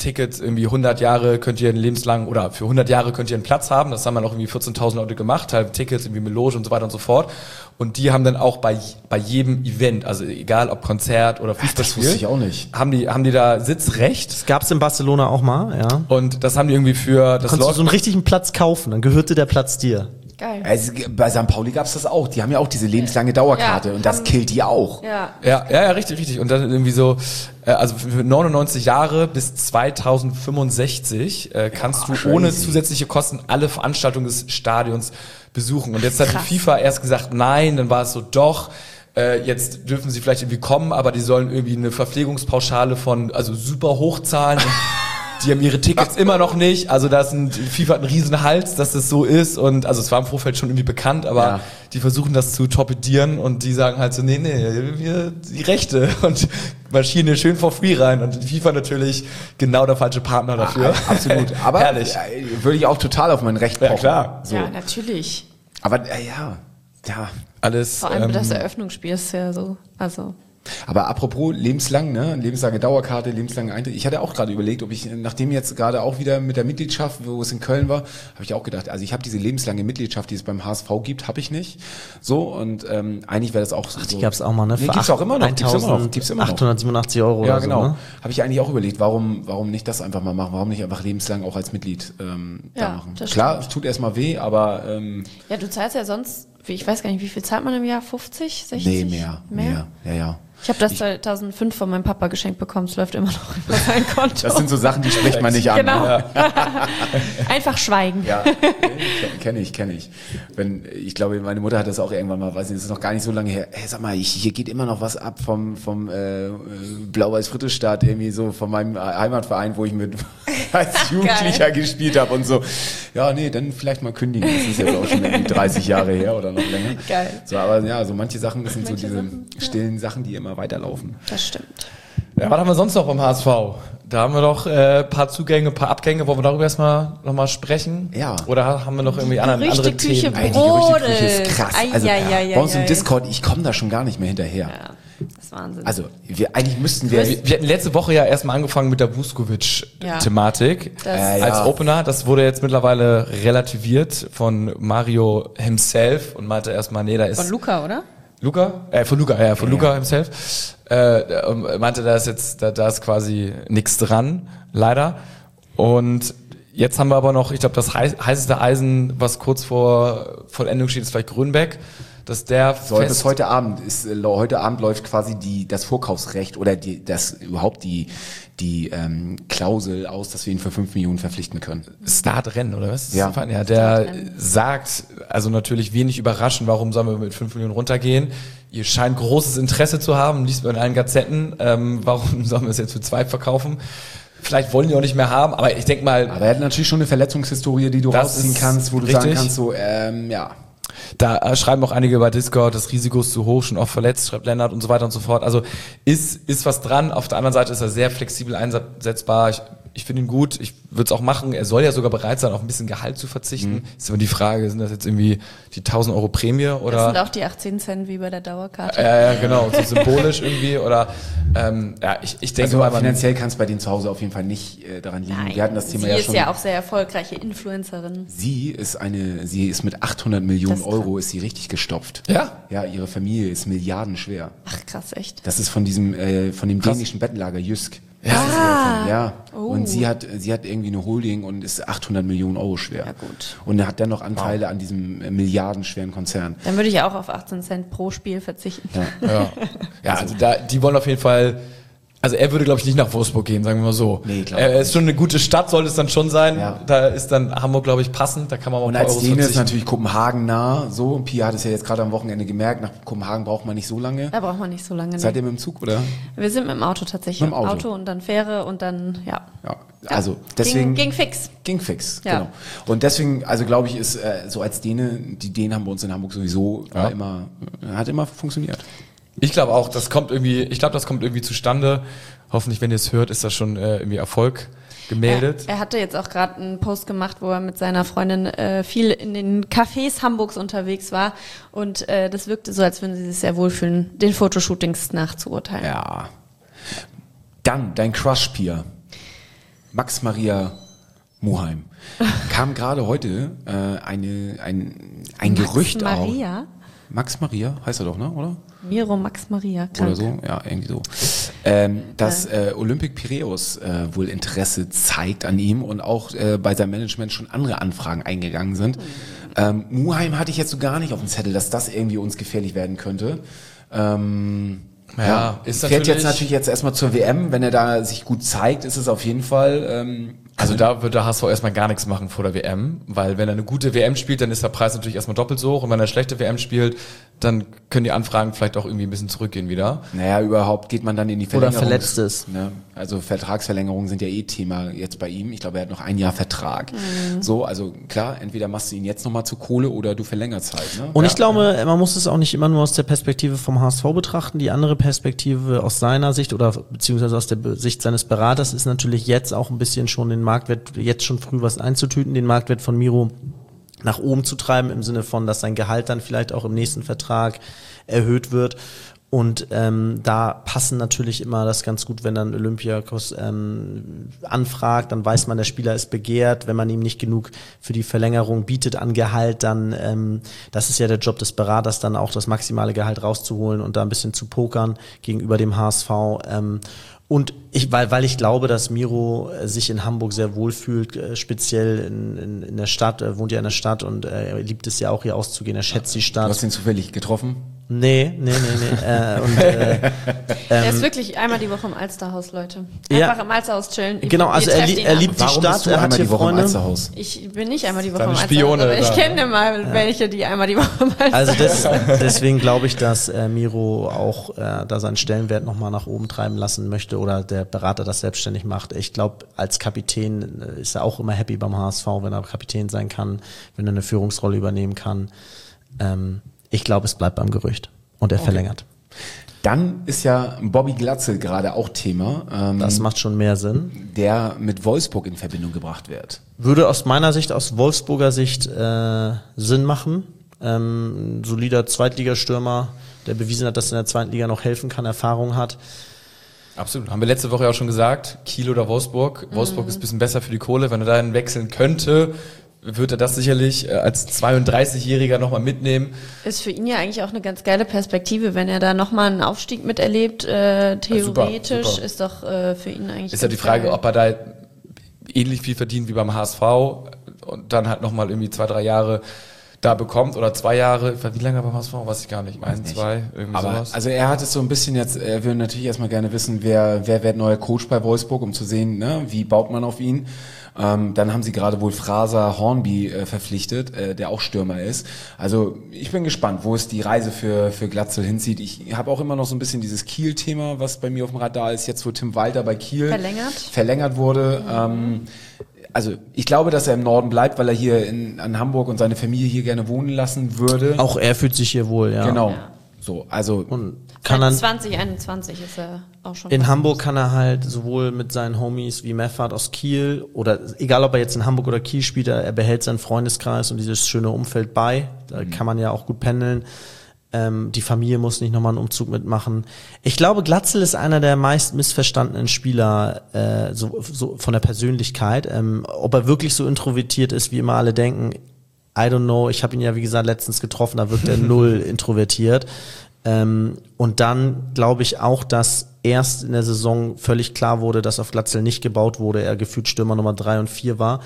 Tickets irgendwie hundert Jahre könnt ihr einen lebenslang oder für hundert Jahre könnt ihr einen Platz haben. Das haben dann auch irgendwie vierzehntausend Leute gemacht, halt Tickets irgendwie mit Loge und so weiter und so fort. Und die haben dann auch bei bei jedem Event, also egal ob Konzert oder Fußballspiel, das wusste ich auch nicht. haben die haben die da Sitzrecht. Das gab's in Barcelona auch mal, ja. Und das haben die irgendwie für das Konntest du läuft so einen richtigen Platz kaufen, dann gehörte der Platz dir. Geil. Also, bei Sankt Pauli gab's das auch. Die haben ja auch diese lebenslange Dauerkarte Ja, und das haben- killt die auch. Ja. Ja, ja, ja, richtig, richtig. Und dann irgendwie so, äh, also für neunundneunzig Jahre bis zweitausendfünfundsechzig äh, kannst Ja, du ohne crazy. zusätzliche Kosten alle Veranstaltungen des Stadions besuchen. Und jetzt hat Krass. die FIFA erst gesagt, nein, dann war es so, doch, äh, jetzt dürfen sie vielleicht irgendwie kommen, aber die sollen irgendwie eine Verpflegungspauschale von, also super hoch zahlen. Und die haben ihre Tickets immer noch nicht, also da ist ein, FIFA hat einen riesen Hals, dass das so ist und also es war im Vorfeld schon irgendwie bekannt, aber Ja. die versuchen das zu torpedieren und die sagen halt so, nee, nee, wir die Rechte und marschieren hier schön for free rein und die FIFA natürlich genau der falsche Partner dafür. Ah, absolut. Aber Herrlich. äh, würde ich auch total auf mein Recht Ja, pochen. klar. So. Ja, natürlich. Aber äh, ja, ja. Alles. Vor allem ähm, das Eröffnungsspiel ist ja so, also Aber apropos lebenslang, ne, lebenslange Dauerkarte, lebenslange Eintritt. Ich hatte auch gerade überlegt, ob ich, nachdem jetzt gerade auch wieder mit der Mitgliedschaft, wo es in Köln war, habe ich auch gedacht, also ich habe diese lebenslange Mitgliedschaft, die es beim H S V gibt, habe ich nicht. So und ähm, eigentlich wäre das auch so. Die gab's auch mal, ne? Nee, gibt's auch immer noch. Gibt's immer noch. Gibt's immer noch. achthundertsiebenundachtzig Euro Ja, oder genau. so, ne? Habe ich eigentlich auch überlegt, warum, warum nicht das einfach mal machen? Warum nicht einfach lebenslang auch als Mitglied ähm, da Ja, machen? das Klar, stimmt. es tut erstmal weh, aber ähm, ja, du zahlst ja sonst, wie- ich weiß gar nicht, wie viel zahlt man im Jahr? fünfzig, sechzig? nee, mehr, mehr, ja, ja. Ich habe das zweitausendfünf von meinem Papa geschenkt bekommen, es läuft immer noch über sein Konto. Das sind so Sachen, die spricht man nicht an. Genau. Ne? Einfach schweigen. Ja, kenne ich, kenne ich. Wenn, ich glaube, meine Mutter hat das auch irgendwann mal, weiß nicht, das ist noch gar nicht so lange her. Hey, sag mal, ich, hier geht immer noch was ab vom, vom äh, Blau-Weiß-Frittestadt, irgendwie so von meinem Heimatverein, wo ich mit als Jugendlicher gespielt habe und so. Ja, nee, dann vielleicht mal kündigen. Das ist jetzt auch schon irgendwie dreißig Jahre her oder noch länger. Geil. So, aber ja, so manche Sachen, das sind Manche so diese Sachen, ja. stillen Sachen, die immer weiterlaufen. Das stimmt. Ja, was haben wir sonst noch beim H S V? Da haben wir doch äh, paar Zugänge, paar Abgänge. Wollen wir darüber erstmal nochmal sprechen? Ja. Oder haben wir noch irgendwie andere, andere Gerüchteküche Themen? Ey, die Brodelt. Gerüchteküche ist krass. Also Ei, ei, ei, bei uns ei, im ei. Discord, ich komme da schon gar nicht mehr hinterher. Ja, das ist Wahnsinn. Also, wir, eigentlich müssten wir... Wir, wir hatten letzte Woche ja erstmal angefangen mit der Vuskovic-Thematik Das- Äh, als ja. Opener. Das wurde jetzt mittlerweile relativiert von Mario himself und meinte erstmal, nee, da ist... von Luca, oder? Luca? Äh, von Luca, ja, von Luca himself. Äh, und meinte, da ist jetzt, da, da ist quasi nichts dran, leider. Und jetzt haben wir aber noch, ich glaube, das heiß, heißeste Eisen, was kurz vor Vollendung steht, ist vielleicht Grünbeck. Dass der Soll fest- bis heute Abend ist äh, heute Abend läuft quasi die das Vorkaufsrecht oder die das überhaupt die die ähm, Klausel aus, dass wir ihn für fünf Millionen verpflichten können. Startrennen, oder was? Ja. Ja, der sagt, also natürlich wenig überraschend, warum sollen wir mit fünf Millionen runtergehen? Ihr scheint großes Interesse zu haben, liest man in allen Gazetten. Ähm, warum sollen wir es jetzt für zwei verkaufen? Vielleicht wollen die auch nicht mehr haben, aber ich denke mal, Aber er hat natürlich schon eine Verletzungshistorie, die du Das rausziehen ist kannst, wo du richtig. sagen kannst, so ähm, ja. da äh, schreiben auch einige über Discord, das Risiko ist zu hoch, schon oft verletzt, schreibt Lennart und so weiter und so fort. Also ist, ist was dran. Auf der anderen Seite ist er sehr flexibel einsetzbar. Ich, ich finde ihn gut, ich würde es auch machen. Er soll ja sogar bereit sein, auf ein bisschen Gehalt zu verzichten. Ist immer die Frage, sind das jetzt irgendwie die tausend Euro Prämie Das oder... sind auch die achtzehn Cent wie bei der Dauerkarte. Ja, ja, genau, so symbolisch irgendwie oder ähm, ja, ich, ich denke Also mal, man, finanziell kann es bei denen zu Hause auf jeden Fall nicht äh, daran liegen. Nein, Wir hatten das Thema sie ja ist schon. ja auch sehr erfolgreiche Influencerin. Sie ist eine, sie ist mit achthundert Millionen Das ist Euro ist sie richtig gestopft. Ja? Ja, ihre Familie ist milliardenschwer. Ach krass, echt. Das ist von diesem, äh, von dem dänischen Bettenlager Jysk. Ah. Ja. Oh. Und sie hat, sie hat irgendwie eine Holding und ist achthundert Millionen Euro schwer. Ja, gut. Und hat dann noch Anteile an diesem äh, milliardenschweren Konzern. Dann würde ich auch auf achtzehn Cent pro Spiel verzichten. Ja. ja, ja also da, die wollen auf jeden Fall. Also er würde, glaube ich, nicht nach Wolfsburg gehen, sagen wir mal so. Nee, glaub er ich ist schon eine gute Stadt, sollte es dann schon sein. Ja. Da ist dann Hamburg, glaube ich, passend. Da kann man auch Und ein paar als Euros Däne ist verzichten. natürlich Kopenhagen nah, so. Und Pia hat es ja jetzt gerade am Wochenende gemerkt, nach Kopenhagen braucht man nicht so lange. Da braucht man nicht so lange. Seid Nee. ihr mit dem Zug, oder? Wir sind mit dem Auto tatsächlich. Mit dem Auto. und dann Fähre und dann, ja. Ja. Also, deswegen. Ging, ging fix. Ging fix, Ja. genau. Und deswegen, also glaube ich, ist äh, so als Däne, die Dänen haben bei uns in Hamburg sowieso Ja. äh, immer, äh, hat immer funktioniert. Ich glaube auch, das kommt irgendwie, ich glaube, das kommt irgendwie zustande. Hoffentlich, wenn ihr es hört, ist das schon äh, irgendwie Erfolg gemeldet. Er, er hatte jetzt auch gerade einen Post gemacht, wo er mit seiner Freundin äh, viel in den Cafés Hamburgs unterwegs war. Und äh, das wirkte so, als würden sie sich sehr wohlfühlen, den Fotoshootings nachzuurteilen. Ja. Dann, dein Crush, Pia. Max Maria Muheim. Kam gerade heute äh, eine, ein, ein Max Gerücht Maria? auf. Max Maria, heißt er doch, ne? Oder? Miro Max Maria. Krank. Oder so, ja, irgendwie so. Ähm, dass äh, Olympique Piräus äh, wohl Interesse zeigt an ihm und auch äh, bei seinem Management schon andere Anfragen eingegangen sind. Ähm, Muheim hatte ich jetzt so gar nicht auf dem Zettel, dass das irgendwie uns gefährlich werden könnte. Ähm, Ja, ja, ist fährt natürlich- jetzt natürlich jetzt erstmal zur W M, wenn er da sich gut zeigt, ist es auf jeden Fall. Ähm, Also da wird der H S V erstmal gar nichts machen vor der W M, weil wenn er eine gute W M spielt, dann ist der Preis natürlich erstmal doppelt so hoch und wenn er eine schlechte W M spielt, dann können die Anfragen vielleicht auch irgendwie ein bisschen zurückgehen wieder. Naja, überhaupt geht man dann in die Oder Verlängerung. verletzt ist. Ne? Also Vertragsverlängerungen sind ja eh Thema jetzt bei ihm. Ich glaube, er hat noch ein Jahr Vertrag. Mhm. So, also klar, entweder machst du ihn jetzt nochmal zu Kohle oder du verlängerst halt. Ne? Und ja. ich glaube, man muss es auch nicht immer nur aus der Perspektive vom H S V betrachten. Die andere Perspektive aus seiner Sicht oder beziehungsweise aus der Be- Sicht seines Beraters ist natürlich jetzt auch ein bisschen schon den Marktwert, jetzt schon früh was einzutüten, den Marktwert von Miro nach oben zu treiben, im Sinne von, dass sein Gehalt dann vielleicht auch im nächsten Vertrag erhöht wird. Und ähm, da passen natürlich immer das ganz gut, wenn dann Olympiakos ähm, anfragt, dann weiß man, der Spieler ist begehrt. Wenn man ihm nicht genug für die Verlängerung bietet an Gehalt, dann, ähm, das ist ja der Job des Beraters, dann auch das maximale Gehalt rauszuholen und da ein bisschen zu pokern gegenüber dem H S V. Ähm, Und ich, weil, weil ich glaube, dass Miro äh, sich in Hamburg sehr wohl fühlt, äh, speziell in, in, in der Stadt, er wohnt ja in der Stadt und äh, er liebt es ja auch hier auszugehen, er schätzt die Du Stadt. hast ihn zufällig getroffen. Nee, nee, nee, nee. äh, und, äh, Er ist wirklich einmal die Woche im Alsterhaus, Leute. Ja. Einfach im Alsterhaus chillen. Ihr- Genau, ihr also er, trefft li ihn er an. liebt die Warum Stadt, bist du er hat einmal hier die Woche im Freunde. Alsterhaus? Ich bin nicht einmal die Woche Deine im Spione Alsterhaus, aber ich da. kenne mal welche, die einmal die Woche im Alsterhaus Also des, deswegen glaube ich, dass äh, Miro auch äh, da seinen Stellenwert nochmal nach oben treiben lassen möchte oder der Berater das selbstständig macht. Ich glaube, als Kapitän äh, ist er auch immer happy beim H S V, wenn er Kapitän sein kann, wenn er eine Führungsrolle übernehmen kann. Ähm, ich glaube, es bleibt beim Gerücht und er verlängert. Dann ist ja Bobby Glatzel gerade auch Thema, ähm, Das macht schon mehr Sinn. der mit Wolfsburg in Verbindung gebracht wird. Würde aus meiner Sicht, aus Wolfsburger Sicht äh, Sinn machen. Ähm, solider Zweitligastürmer, der bewiesen hat, dass er in der zweiten Liga noch helfen kann, Erfahrung hat. Absolut. Haben wir letzte Woche ja auch schon gesagt, Kiel oder Wolfsburg. Wolfsburg ist ein bisschen besser für die Kohle. Wenn er dahin wechseln könnte, wird er das sicherlich äh, als zweiunddreißigjähriger nochmal mitnehmen. Ist für ihn ja eigentlich auch eine ganz geile Perspektive, wenn er da nochmal einen Aufstieg miterlebt. Äh, theoretisch super, super. ist doch äh, für ihn eigentlich. Ist ja die ganz Frage, geil. ob er da ähnlich viel verdient wie beim H S V und dann halt nochmal irgendwie zwei, drei Jahre da bekommt oder zwei Jahre. Wie lange beim H S V? Weiß ich gar nicht. Ein, nicht. zwei, irgendwie Aber sowas. also er hat es so ein bisschen jetzt, er will natürlich erstmal gerne wissen, wer wer wird neuer Coach bei Wolfsburg, um zu sehen, ne, wie baut man auf ihn. Ähm, dann haben sie gerade wohl Fraser Hornby äh, verpflichtet, äh, der auch Stürmer ist. Also ich bin gespannt, wo es die Reise für für Glatzel hinzieht. Ich habe auch immer noch so ein bisschen dieses Kiel-Thema, was bei mir auf dem Radar ist, jetzt wo Tim Walter bei Kiel Verlängert. verlängert wurde. Ähm, also ich glaube, dass er im Norden bleibt, weil er hier in an Hamburg und seine Familie hier gerne wohnen lassen würde. Auch er fühlt sich hier wohl, ja. Genau. Ja. So, also Und kann Seit dann zwanzig einundzwanzig ist er auch schon. in Hamburg kann er halt sowohl mit seinen Homies wie Meffert aus Kiel oder egal ob er jetzt in Hamburg oder Kiel spielt, er, er behält seinen Freundeskreis und dieses schöne Umfeld bei. Da kann man ja auch gut pendeln. Ähm, die Familie muss nicht nochmal einen Umzug mitmachen. Ich glaube, Glatzel ist einer der meist missverstandenen Spieler äh, so, so von der Persönlichkeit. Ähm, ob er wirklich so introvertiert ist, wie immer alle denken, I don't know. Ich habe ihn ja, wie gesagt, letztens getroffen, da wirkt er null introvertiert. Ähm, und dann glaube ich auch, dass erst in der Saison völlig klar wurde, dass auf Glatzel nicht gebaut wurde, er gefühlt Stürmer Nummer drei und vier war.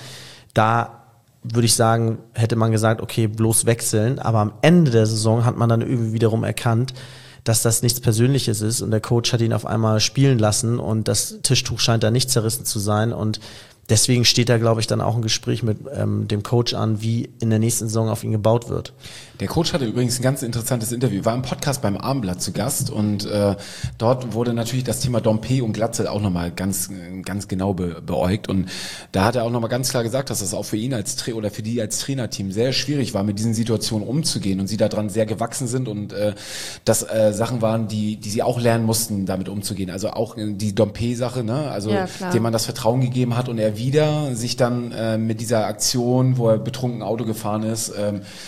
Da würde ich sagen, hätte man gesagt, okay, bloß wechseln. Aber am Ende der Saison hat man dann irgendwie wiederum erkannt, dass das nichts Persönliches ist und der Coach hat ihn auf einmal spielen lassen und das Tischtuch scheint da nicht zerrissen zu sein und deswegen steht da, glaube ich, dann auch ein Gespräch mit ähm, dem Coach an, wie in der nächsten Saison auf ihn gebaut wird. Der Coach hatte übrigens ein ganz interessantes Interview, war im Podcast beim Abendblatt zu Gast und äh, dort wurde natürlich das Thema Dompe und Glatzel auch nochmal ganz ganz genau be beäugt und da hat er auch nochmal ganz klar gesagt, dass das auch für ihn als Tra oder für die als Trainerteam sehr schwierig war, mit diesen Situationen umzugehen und sie daran sehr gewachsen sind und äh, das äh, Sachen waren, die die sie auch lernen mussten, damit umzugehen. Also auch die Dompe-Sache, ne? Also Ja, klar. dem man das Vertrauen gegeben hat und er wieder sich dann äh, mit dieser Aktion, wo er betrunken Auto gefahren ist, ähm,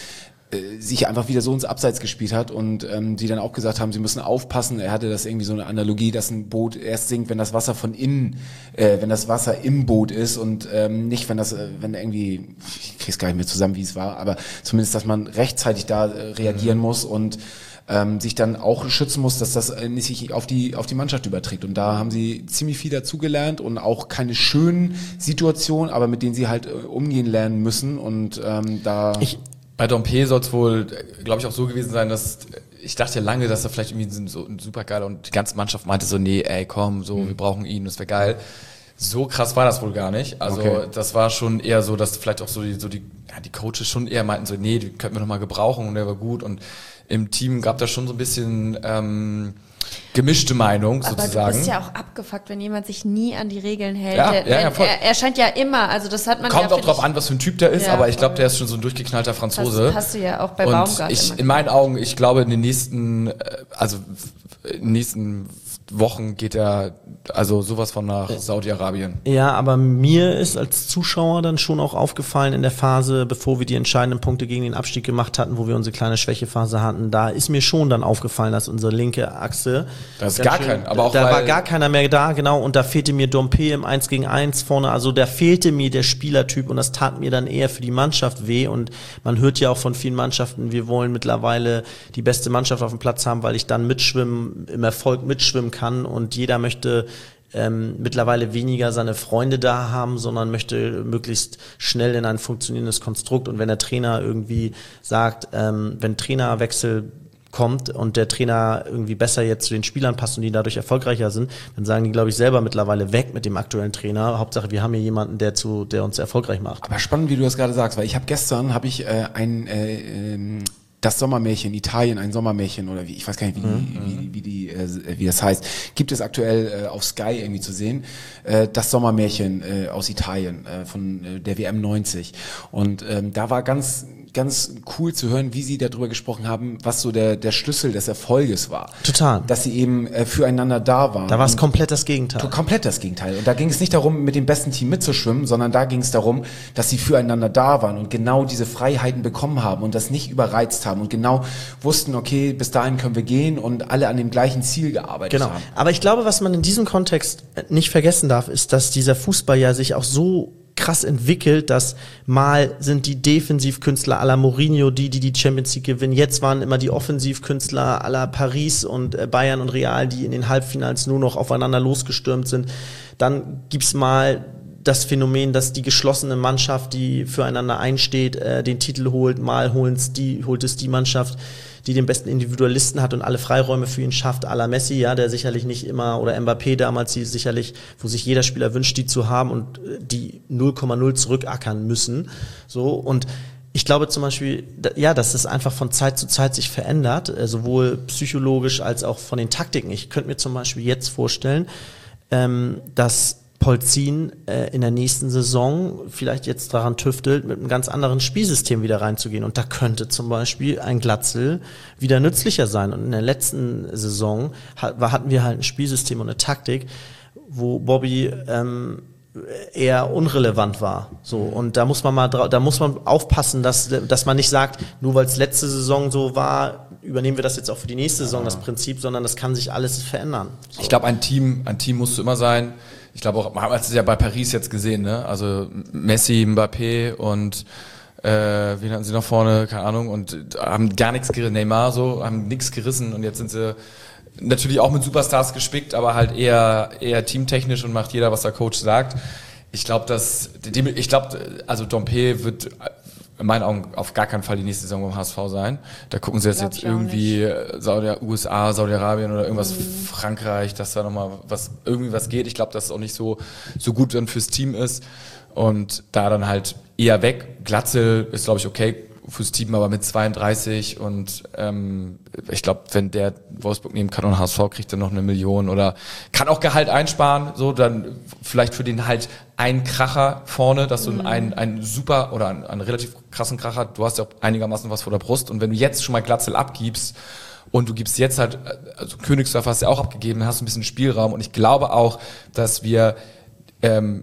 sich einfach wieder so ins Abseits gespielt hat und ähm, die dann auch gesagt haben, sie müssen aufpassen. Er hatte das irgendwie so eine Analogie, dass ein Boot erst sinkt, wenn das Wasser von innen, äh, wenn das Wasser im Boot ist und ähm, nicht, wenn das, äh, wenn irgendwie, ich krieg's gar nicht mehr zusammen, wie es war, aber zumindest, dass man rechtzeitig da äh, reagieren mhm. muss und ähm, sich dann auch schützen muss, dass das äh, nicht sich auf die auf die Mannschaft überträgt. Und da haben sie ziemlich viel dazugelernt und auch keine schönen Situationen, aber mit denen sie halt äh, umgehen lernen müssen und ähm, da... Ich Bei Dompe soll es wohl, glaube ich, auch so gewesen sein, dass ich dachte lange, dass er vielleicht irgendwie so ein super geiler und die ganze Mannschaft meinte so, nee, ey, komm, so, mhm. wir brauchen ihn, das wäre geil. So krass war das wohl gar nicht. Also okay. das war schon eher so, dass vielleicht auch so die, so die, ja, die Coaches schon eher meinten so, nee, die könnten wir noch mal gebrauchen und der war gut. Und im Team gab da schon so ein bisschen ähm, gemischte Meinung sozusagen. Aber du bist ja auch abgefuckt, wenn jemand sich nie an die Regeln hält. Ja, der, ja, ja, voll. Er, er scheint ja immer, also das hat man Kommt ja, auch drauf an, was für ein Typ der ist, ja, aber ich glaube, voll. der ist schon so ein durchgeknallter Franzose. Das hast du ja auch bei und Baumgart ich, immer in meinen Augen, ich glaube, in den nächsten, äh, also in den nächsten Wochen geht er also sowas von nach Saudi-Arabien. Ja, aber mir ist als Zuschauer dann schon auch aufgefallen in der Phase, bevor wir die entscheidenden Punkte gegen den Abstieg gemacht hatten, wo wir unsere kleine Schwächephase hatten, da ist mir schon dann aufgefallen, dass unsere linke Achse... Da ist gar kein, aber auch Da weil war gar keiner mehr da, genau, und da fehlte mir Dompe im eins gegen eins vorne, also da fehlte mir der Spielertyp und das tat mir dann eher für die Mannschaft weh und man hört ja auch von vielen Mannschaften, wir wollen mittlerweile die beste Mannschaft auf dem Platz haben, weil ich dann mitschwimmen, im Erfolg mitschwimmen kann und jeder möchte ähm, mittlerweile weniger seine Freunde da haben, sondern möchte möglichst schnell in ein funktionierendes Konstrukt und wenn der Trainer irgendwie sagt, ähm, wenn Trainerwechsel kommt und der Trainer irgendwie besser jetzt zu den Spielern passt und die dadurch erfolgreicher sind, dann sagen die, glaube ich, selber mittlerweile weg mit dem aktuellen Trainer. Hauptsache, wir haben hier jemanden, der zu, der uns erfolgreich macht. Aber spannend, wie du das gerade sagst, weil ich habe gestern, habe ich äh, ein äh, ähm das Sommermärchen Italien, ein Sommermärchen oder wie, ich weiß gar nicht, wie, mhm. die, wie, wie, die, äh, wie das heißt, gibt es aktuell äh, auf Sky irgendwie zu sehen. Äh, das Sommermärchen äh, aus Italien äh, von äh, der W M neunzig. Und ähm, da war ganz ganz cool zu hören, wie sie darüber gesprochen haben, was so der der Schlüssel des Erfolges war. Total. Dass sie eben äh, füreinander da waren. Da war es komplett das Gegenteil. Komplett das Gegenteil. Und da ging es nicht darum, mit dem besten Team mitzuschwimmen, sondern da ging es darum, dass sie füreinander da waren und genau diese Freiheiten bekommen haben und das nicht überreizt haben und genau wussten, okay, bis dahin können wir gehen und alle an dem gleichen Ziel gearbeitet genau. haben. Aber ich glaube, was man in diesem Kontext nicht vergessen darf, ist, dass dieser Fußball ja sich auch so krass entwickelt, dass mal sind die Defensivkünstler à la Mourinho, die, die die Champions League gewinnen. Jetzt waren immer die Offensivkünstler à la Paris und äh, Bayern und Real, die in den Halbfinals nur noch aufeinander losgestürmt sind. Dann gibt's mal das Phänomen, dass die geschlossene Mannschaft, die füreinander einsteht, äh, den Titel holt. Mal holen's die, holt es die Mannschaft, die den besten Individualisten hat und alle Freiräume für ihn schafft, à la Messi, ja, der sicherlich nicht immer, oder Mbappé damals, die sicherlich, wo sich jeder Spieler wünscht, die zu haben und die null Komma null zurückackern müssen, so, und ich glaube zum Beispiel, ja, dass es einfach von Zeit zu Zeit sich verändert, sowohl psychologisch als auch von den Taktiken. Ich könnte mir zum Beispiel jetzt vorstellen, ähm, dass Polzin äh, in der nächsten Saison vielleicht jetzt daran tüftelt, mit einem ganz anderen Spielsystem wieder reinzugehen. Und da könnte zum Beispiel ein Glatzel wieder nützlicher sein. Und in der letzten Saison hat, hatten wir halt ein Spielsystem und eine Taktik, wo Bobby ähm, eher unrelevant war. So, und da muss man mal da muss man aufpassen, dass, dass man nicht sagt, nur weil es letzte Saison so war, übernehmen wir das jetzt auch für die nächste Saison, das Prinzip, sondern das kann sich alles verändern. So. Ich glaube, ein Team, ein Team musst du immer sein. Ich glaube auch, man hat es ja bei Paris jetzt gesehen, ne? Also Messi, Mbappé und äh, wen hatten sie noch vorne, keine Ahnung, und haben gar nichts gerissen, Neymar so, haben nichts gerissen und jetzt sind sie natürlich auch mit Superstars gespickt, aber halt eher eher teamtechnisch und macht jeder, was der Coach sagt. Ich glaube, dass ich glaube, also Dompe wird in meinen Augen auf gar keinen Fall die nächste Saison beim H S V sein. Da gucken sie jetzt, jetzt irgendwie Saudi, U S A, Saudi-Arabien oder irgendwas, mhm. Frankreich, dass da nochmal was, irgendwie was geht. Ich glaube, dass es auch nicht so, so gut dann fürs Team ist. Und da dann halt eher weg. Glatzel ist, glaube ich, okay fürs Team, aber mit zweiunddreißig und ähm, ich glaube, wenn der Wolfsburg nehmen kann und H S V kriegt dann noch eine Million oder kann auch Gehalt einsparen, so dann vielleicht für den halt einen Kracher vorne, dass du mhm. einen, einen super oder einen, einen relativ krassen Kracher, du hast ja auch einigermaßen was vor der Brust und wenn du jetzt schon mal Glatzel abgibst und du gibst jetzt halt, also Königsdorf hast du ja auch abgegeben, dann hast du ein bisschen Spielraum und ich glaube auch, dass wir ähm,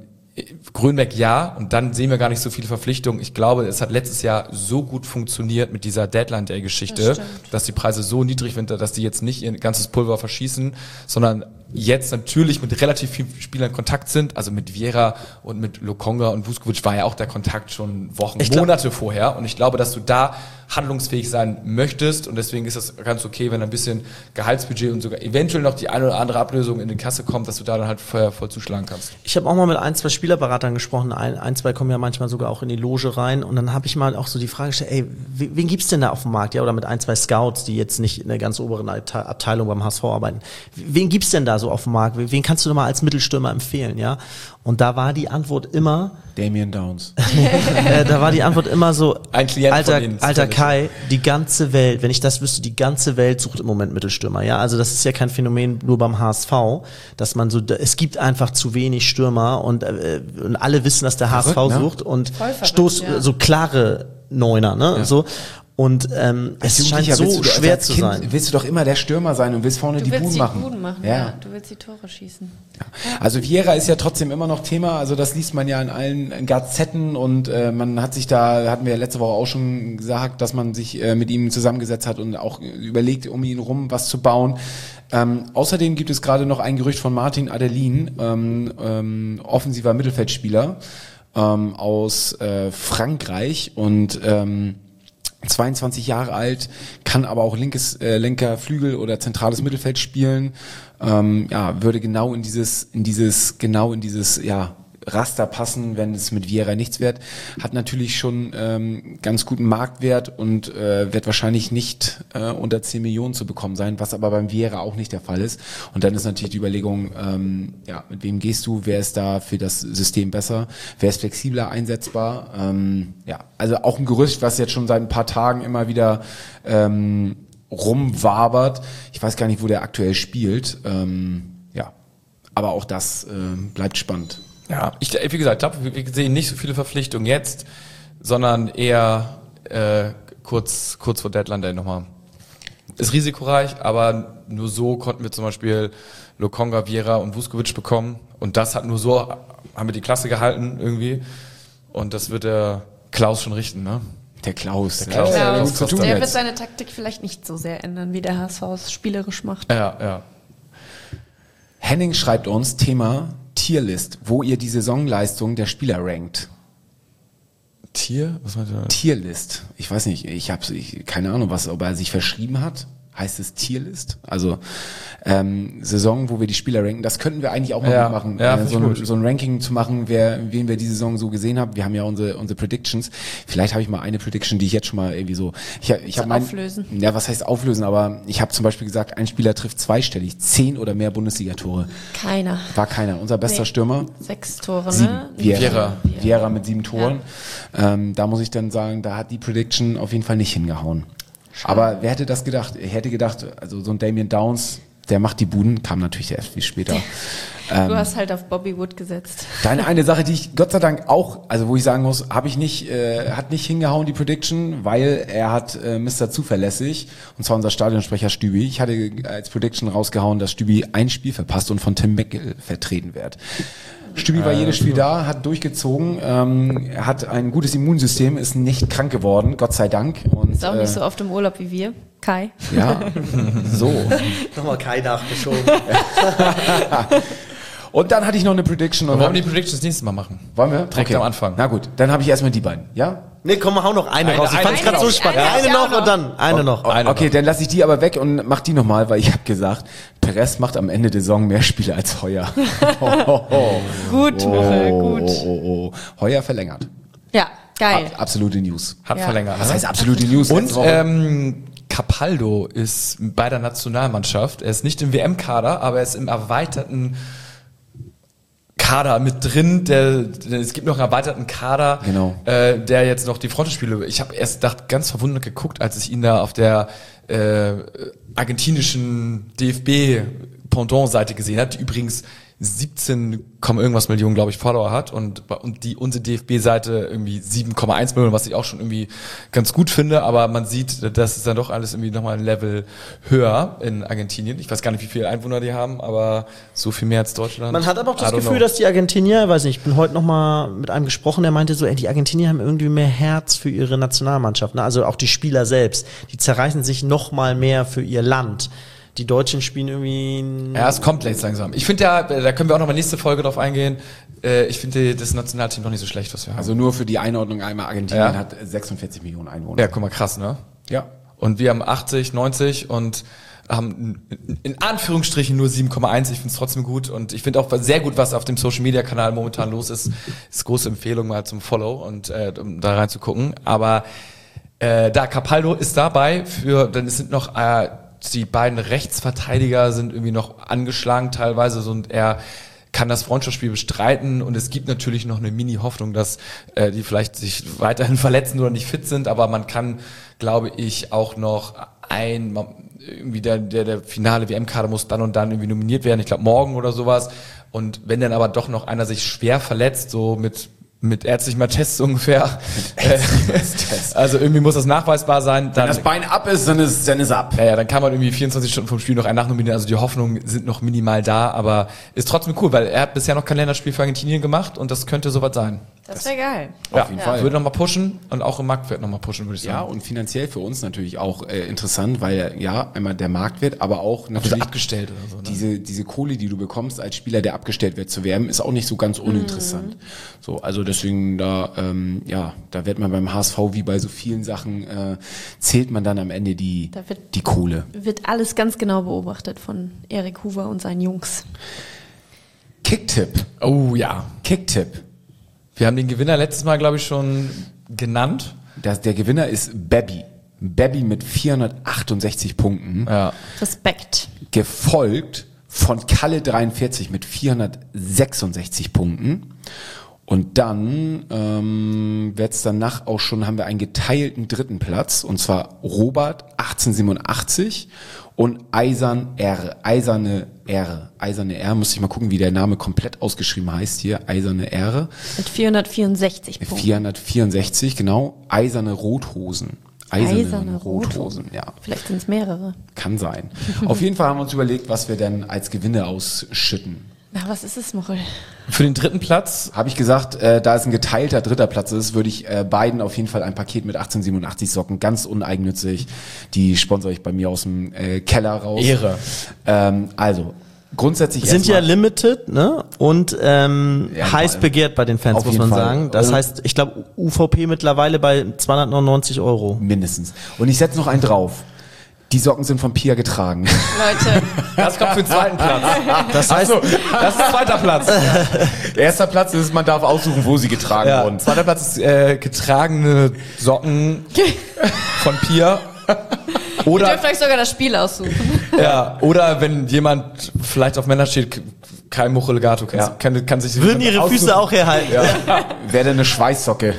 Grönberg ja, und dann sehen wir gar nicht so viele Verpflichtungen. Ich glaube, es hat letztes Jahr so gut funktioniert mit dieser Deadline-Day-Geschichte, Das das stimmt. dass die Preise so niedrig sind, dass die jetzt nicht ihr ganzes Pulver verschießen, sondern jetzt natürlich mit relativ vielen Spielern in Kontakt sind. Also mit Vieira und mit Lokonga und Vuskovic war ja auch der Kontakt schon Wochen, Ich glaub- Monate vorher. Und ich glaube, dass du da handlungsfähig sein möchtest, und deswegen ist das ganz okay, wenn ein bisschen Gehaltsbudget und sogar eventuell noch die eine oder andere Ablösung in die Kasse kommt, dass du da dann halt voll, voll zuschlagen kannst. Ich habe auch mal mit ein, zwei Spielerberatern gesprochen. Ein, ein, zwei kommen ja manchmal sogar auch in die Loge rein. Und dann habe ich mal auch so die Frage gestellt, ey, wen, wen gibt's denn da auf dem Markt? Ja, oder mit ein, zwei Scouts, die jetzt nicht in der ganz oberen Abte- Abteilung beim H S V arbeiten. Wen gibt's denn da so auf dem Markt? Wen kannst du denn mal als Mittelstürmer empfehlen? Ja. Und da war die Antwort immer, Damien Downs. äh, da war die Antwort immer so, Ein Klient alter, von Ihnen, alter zufällig. Kai, die ganze Welt, wenn ich das wüsste, die ganze Welt sucht im Moment Mittelstürmer. Ja, also das ist ja kein Phänomen nur beim H S V, dass man so, es gibt einfach zu wenig Stürmer und, äh, und alle wissen, dass der H S V Verrückt, ne? sucht und Voll verrückt, stoß ja. so klare Neuner, ne, so. Und ähm, es scheint Jugendlicher so willst du doch- schwer als zu Kind sein. Willst du doch immer der Stürmer sein und willst vorne Du die willst Buden die machen. Buden machen, ja. ja. Du willst die Tore schießen. Also Vieira ist ja trotzdem immer noch Thema, also das liest man ja in allen Gazetten und äh, man hat sich da, hatten wir ja letzte Woche auch schon gesagt, dass man sich äh, mit ihm zusammengesetzt hat und auch überlegt, um ihn rum was zu bauen. Ähm, außerdem gibt es gerade noch ein Gerücht von Martin Adelin, ähm, ähm, offensiver Mittelfeldspieler ähm, aus äh, Frankreich und ähm, zweiundzwanzig Jahre alt, kann aber auch linkes äh, linker Flügel oder zentrales Mittelfeld spielen. Ähm, ja, würde genau in dieses, in dieses, genau in dieses, ja, Raster passen, wenn es mit Vieira nichts wird. Hat natürlich schon ähm, ganz guten Marktwert und äh, wird wahrscheinlich nicht äh, unter zehn Millionen zu bekommen sein, was aber beim Vieira auch nicht der Fall ist. Und dann ist natürlich die Überlegung, ähm, ja, mit wem gehst du? Wer ist da für das System besser? Wer ist flexibler einsetzbar? Ähm, ja, also auch ein Gerücht, was jetzt schon seit ein paar Tagen immer wieder ähm, rumwabert. Ich weiß gar nicht, wo der aktuell spielt. Ähm, ja, aber auch das äh, bleibt spannend. Ja, ich, wie gesagt, ich glaube, wir, wir sehen nicht so viele Verpflichtungen jetzt, sondern eher äh, kurz kurz vor Deadline Day nochmal. Ist risikoreich, aber nur so konnten wir zum Beispiel Lokonga, Vieira und Vuskovic bekommen. Und das hat nur so, haben wir die Klasse gehalten irgendwie. Und das wird der Klaus schon richten, ne? Der Klaus. Der Klaus. Ja, Klaus. gut zu tun Der wird jetzt. seine Taktik vielleicht nicht so sehr ändern, wie der H S V es spielerisch macht. Ja, ja. Henning schreibt uns Thema Tierlist, wo ihr die Saisonleistung der Spieler rankt. Tier? Was meint ihr? Tierlist. Ich weiß nicht, ich habe ich, keine Ahnung, was, ob er sich verschrieben hat. Heißt es Tierlist? Also ähm, Saison, wo wir die Spieler ranken, das könnten wir eigentlich auch mal Ja, machen, ja, äh, find so, ich ein, gut. so ein Ranking zu machen, wer, wen wir die Saison so gesehen haben. Wir haben ja unsere unsere Predictions. Vielleicht habe ich mal eine Prediction, die ich jetzt schon mal irgendwie so. Ich, ich habe mein, auflösen? Ja, was heißt auflösen? Aber ich habe zum Beispiel gesagt, ein Spieler trifft zweistellig, zehn oder mehr Bundesligatore. Keiner. War keiner. Unser bester Nee. Stürmer. Sechs Tore, Sieben. ne? Vieira. Vieira. Vieira mit sieben Toren. Ähm, da muss ich dann sagen, da hat die Prediction auf jeden Fall nicht hingehauen. Aber wer hätte das gedacht? Ich hätte gedacht, also so ein Damien Downs, der macht die Buden, kam natürlich erst viel später. Du hast halt auf Bobby Wood gesetzt. Deine eine Sache, die ich Gott sei Dank auch, also wo ich sagen muss, habe ich nicht, äh, hat nicht hingehauen die Prediction, weil er hat äh, Mister Zuverlässig, und zwar unser Stadionsprecher Stübi. Ich hatte als Prediction rausgehauen, dass Stübi ein Spiel verpasst und von Tim Meckel vertreten wird. Stübi war jedes Spiel da, hat durchgezogen, ähm, er hat ein gutes Immunsystem, ist nicht krank geworden, Gott sei Dank. Und, Ist auch äh, nicht so oft im Urlaub wie wir. Kai. Ja, so. Nochmal Kai nachgeschoben. Und dann hatte ich noch eine Prediction. Und Wollen wir dann, die Predictions nächstes Mal machen? wollen wir? Direkt am Anfang. Na gut, dann habe ich erstmal die beiden, ja? Nee, komm, hau noch eine, Eine, raus. Ich eine, fand's eine gerade so noch. spannend. Eine Eine, hätte ich auch noch und dann eine noch. Eine Okay, noch. dann lasse ich die aber weg und mach die nochmal, weil ich habe gesagt, Perez macht am Ende der Saison mehr Spiele als Heuer. oh, oh, oh. Gut, Muchel, gut. Oh, oh, oh. Heuer verlängert. Ja, geil. Ab, absolute News. Hat Ja. verlängert. Was ne? heißt absolute News? Und Letzte Woche? ähm, Capaldo ist bei der Nationalmannschaft. Er ist nicht im W M-Kader, aber er ist im erweiterten Kader mit drin. Der, der, es gibt noch einen erweiterten Kader, Genau. äh, der jetzt noch die Frontespiele. Ich habe erst gedacht, ganz verwundert geguckt, als ich ihn da auf der äh, argentinischen D F B-Pendant-Seite gesehen habe, die übrigens siebzehn, irgendwas Millionen, glaube ich, Follower hat und, und die unsere D F B-Seite irgendwie sieben Komma eins Millionen, was ich auch schon irgendwie ganz gut finde, aber man sieht, das ist dann doch alles irgendwie nochmal ein Level höher in Argentinien. Ich weiß gar nicht, wie viele Einwohner die haben, aber so viel mehr als Deutschland. Man hat aber auch das I don't Gefühl, know. dass die Argentinier, weiß nicht, ich bin heute noch mal mit einem gesprochen, der meinte so, ey, die Argentinier haben irgendwie mehr Herz für ihre Nationalmannschaft, ne? Also auch die Spieler selbst, die zerreißen sich noch mal mehr für ihr Land. Die Deutschen spielen irgendwie... Ja, es kommt jetzt langsam. Ich finde ja, da können wir auch noch mal nächste Folge drauf eingehen, äh, ich finde das Nationalteam noch nicht so schlecht, was wir haben. Also nur für die Einordnung einmal, Argentinien Ja. hat sechsundvierzig Millionen Einwohner. Ja, guck mal, krass, ne? Ja. Und wir haben achtzig, neunzig und haben in Anführungsstrichen nur sieben Komma eins. Ich finde es trotzdem gut und ich finde auch sehr gut, was auf dem Social-Media-Kanal momentan los ist. Ist große Empfehlung mal zum Follow und äh, um da reinzugucken. Aber äh, da Capaldo ist dabei für, dann sind noch äh, die beiden Rechtsverteidiger sind irgendwie noch angeschlagen teilweise so, und er kann das Freundschaftsspiel bestreiten und es gibt natürlich noch eine Mini-Hoffnung, dass äh, die vielleicht sich weiterhin verletzen oder nicht fit sind, aber man kann, glaube ich, auch noch ein, irgendwie der, der, der finale W M-Kader muss dann und dann irgendwie nominiert werden, ich glaube morgen oder sowas, und wenn dann aber doch noch einer sich schwer verletzt, so mit mit ärztlichem Attest ungefähr. Äh, also irgendwie muss das nachweisbar sein. Wenn Dann, das Bein ab ist, dann ist, dann ist ab. ja, ja, dann kann man irgendwie vierundzwanzig Stunden vom Spiel noch einen nachnominieren. Also die Hoffnungen sind noch minimal da, aber ist trotzdem cool, weil er hat bisher noch kein Länderspiel für Argentinien gemacht und das könnte soweit sein. Das wäre geil. Ja, jeden Fall. würde nochmal pushen und auch im Marktwert nochmal pushen, würde ich Ja, sagen. und finanziell für uns natürlich auch äh, interessant, weil ja, einmal der Marktwert, aber auch natürlich abgestellt oder so, ne? diese, diese Kohle, die du bekommst als Spieler, der abgestellt wird, zu werben, ist auch nicht so ganz uninteressant. So, also deswegen da, ähm, ja, da wird man beim H S V wie bei so vielen Sachen, äh, zählt man dann am Ende die, Da wird- die Kohle. Wird alles ganz genau beobachtet von Erik Hoover und seinen Jungs. Kicktipp. Oh ja. Kicktipp. Wir haben den Gewinner letztes Mal, glaube ich, schon genannt. Das, der Gewinner ist Baby. Baby mit vierhundertachtundsechzig Punkten. Ja. Respekt. Gefolgt von Kalle dreiundvierzig mit vierhundertsechsundsechzig Punkten. Und dann ähm, wird's danach auch schon, haben wir einen geteilten dritten Platz, und zwar Robert achtzehnhundertsiebenundachtzig und Eisern R, Eiserne R, Eiserne R, muss ich mal gucken, wie der Name komplett ausgeschrieben heißt hier, Eiserne R, Mit vierhundertvierundsechzig Punkten. vierhundertvierundsechzig, genau, Eiserne Rothosen. Eiserne, Eiserne Rothosen, ja. Vielleicht sind es mehrere. Kann sein. Auf jeden Fall haben wir uns überlegt, was wir denn als Gewinne ausschütten. Na, was ist es, Morel? Für den dritten Platz, Habe ich gesagt, äh, da es ein geteilter dritter Platz ist, würde ich äh, beiden auf jeden Fall ein Paket mit achtzehnhundertsiebenundachtzig Socken, ganz uneigennützig. Die sponsere ich bei mir aus dem äh, Keller raus. Ehre. Ähm, also, grundsätzlich Sind ja erstmal- limited, ne? Und ähm, Ja, heiß voll. begehrt bei den Fans, Auf muss jeden man Fall. sagen. Das Und- heißt, ich glaube, U V P mittlerweile bei zweihundertneunundneunzig Euro. mindestens. Und ich setze noch einen drauf. Die Socken sind von Pia getragen. Leute, das kommt für den zweiten Platz. Das heißt, Das ist zweiter Platz. Erster Platz ist, man darf aussuchen, wo sie getragen Ja, wurden. zweiter Platz ist äh, getragene Socken von Pia. ihr Oder, dürft euch sogar das Spiel aussuchen. ja, oder wenn jemand vielleicht auf Männer steht, kein Muchelegato, kann, Ja. kann, kann sich würden ihre Füße auch herhalten. Wäre denn eine Schweißsocke?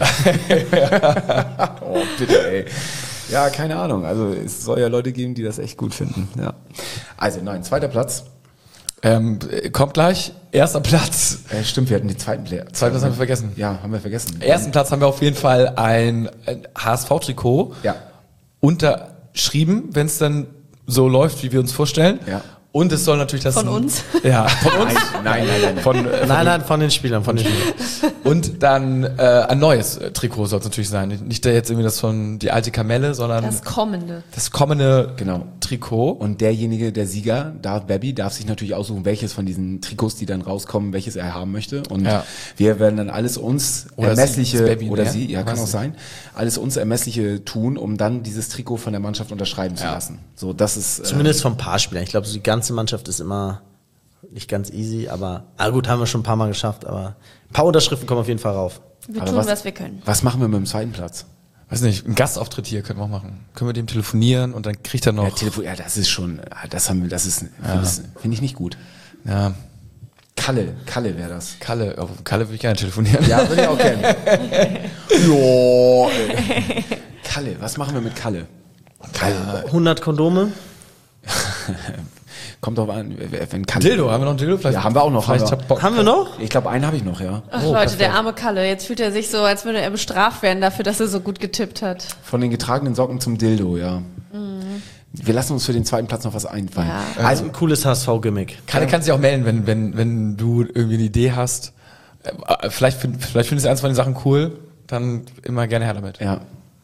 Oh, bitte, ey. Ja, keine Ahnung. Also es soll ja Leute geben, die das echt gut finden. Ja. Also nein, zweiter Platz. Ähm, kommt gleich. Erster Platz. Äh, stimmt, wir hatten die zweiten Player. Zweiten Platz haben wir vergessen. Ja, haben wir vergessen. Ersten Platz haben wir auf jeden Fall ein, ein H S V-Trikot. Ja. Unterschrieben, wenn es dann so läuft, wie wir uns vorstellen. Ja. Und es soll natürlich das... Von uns? Ja, von uns. Nein, nein, nein, nein. Von, äh, Nein, nein, von den Spielern, von den Spielern. Und dann äh, ein neues äh, Trikot soll es natürlich sein. Nicht der jetzt irgendwie das von die alte Kamelle, sondern Das das, Kommende. kommende Genau. Trikot. Und derjenige, der Sieger, Darth Baby, darf sich natürlich aussuchen, welches von diesen Trikots, die dann rauskommen, welches er haben möchte. Und Ja. wir werden dann alles uns Oder ermessliche, sie, das Baby, oder ne? sie, ja, kann Weiß auch nicht. sein, alles uns ermessliche tun, um dann dieses Trikot von der Mannschaft unterschreiben zu Ja. lassen. So, das ist, äh, Zumindest von ein paar Spielern. Ich glaube, so die ganze Mannschaft ist immer nicht ganz easy, aber ah gut, haben wir schon ein paar Mal geschafft, aber ein paar Unterschriften kommen auf jeden Fall rauf. Wir Aber tun, was- was, wir können. was machen wir mit dem zweiten Platz? Weiß nicht, ein Gastauftritt hier können wir auch machen. Können wir dem telefonieren und dann kriegt er noch... Ja, Telefon, ja, das ist schon, ah, das haben wir, das ist, finde ich, find ich nicht gut. Ja, Kalle, Kalle wäre das. Kalle, auf Kalle würde ich gerne telefonieren. Ja, würde ich auch gerne. Jo. ey. Kalle, was machen wir mit Kalle? Kalle. hundert Kondome? Kommt drauf an, wenn Kalle... Dildo, haben wir noch ein Dildo? Vielleicht, Ja, haben wir auch noch. Vielleicht haben, hab Bock. Haben wir noch? Ich glaube, einen habe ich noch, ja. Ach Oh, Leute, perfekt. der arme Kalle, jetzt fühlt er sich so, als würde er bestraft werden dafür, dass er so gut getippt hat. Von den getragenen Socken zum Dildo, ja. Mhm. Wir lassen uns für den zweiten Platz noch was einfallen. Ja. Also ein cooles H S V-Gimmick. Kalle kannst dich auch melden, wenn, wenn, wenn du irgendwie eine Idee hast. Äh, Vielleicht, find, vielleicht findest du eins von den Sachen cool, dann immer gerne her damit. Ja.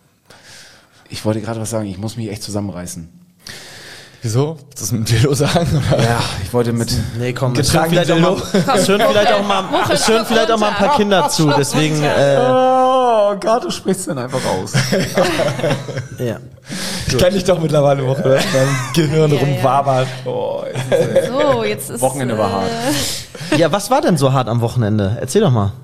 Ich wollte gerade was sagen, ich muss mich echt zusammenreißen. Wieso? Willst du das mit dem Dildo sagen? Oder? Ja, ich wollte mit... Nee, komm, es Getragen hören vielleicht auch mal, Komm, es hören vielleicht auch mal, Muchel, es hören vielleicht auch mal ein paar Kinder zu, deswegen, äh, Oh Gott, du sprichst dann einfach aus. ja. Ich kenne dich doch mittlerweile Woche, ne? Dein Gehirn Ja, ja. rumwabert. Oh, jetzt, So, jetzt ist Wochenende war hart. Ja, was war denn so hart am Wochenende? Erzähl doch mal.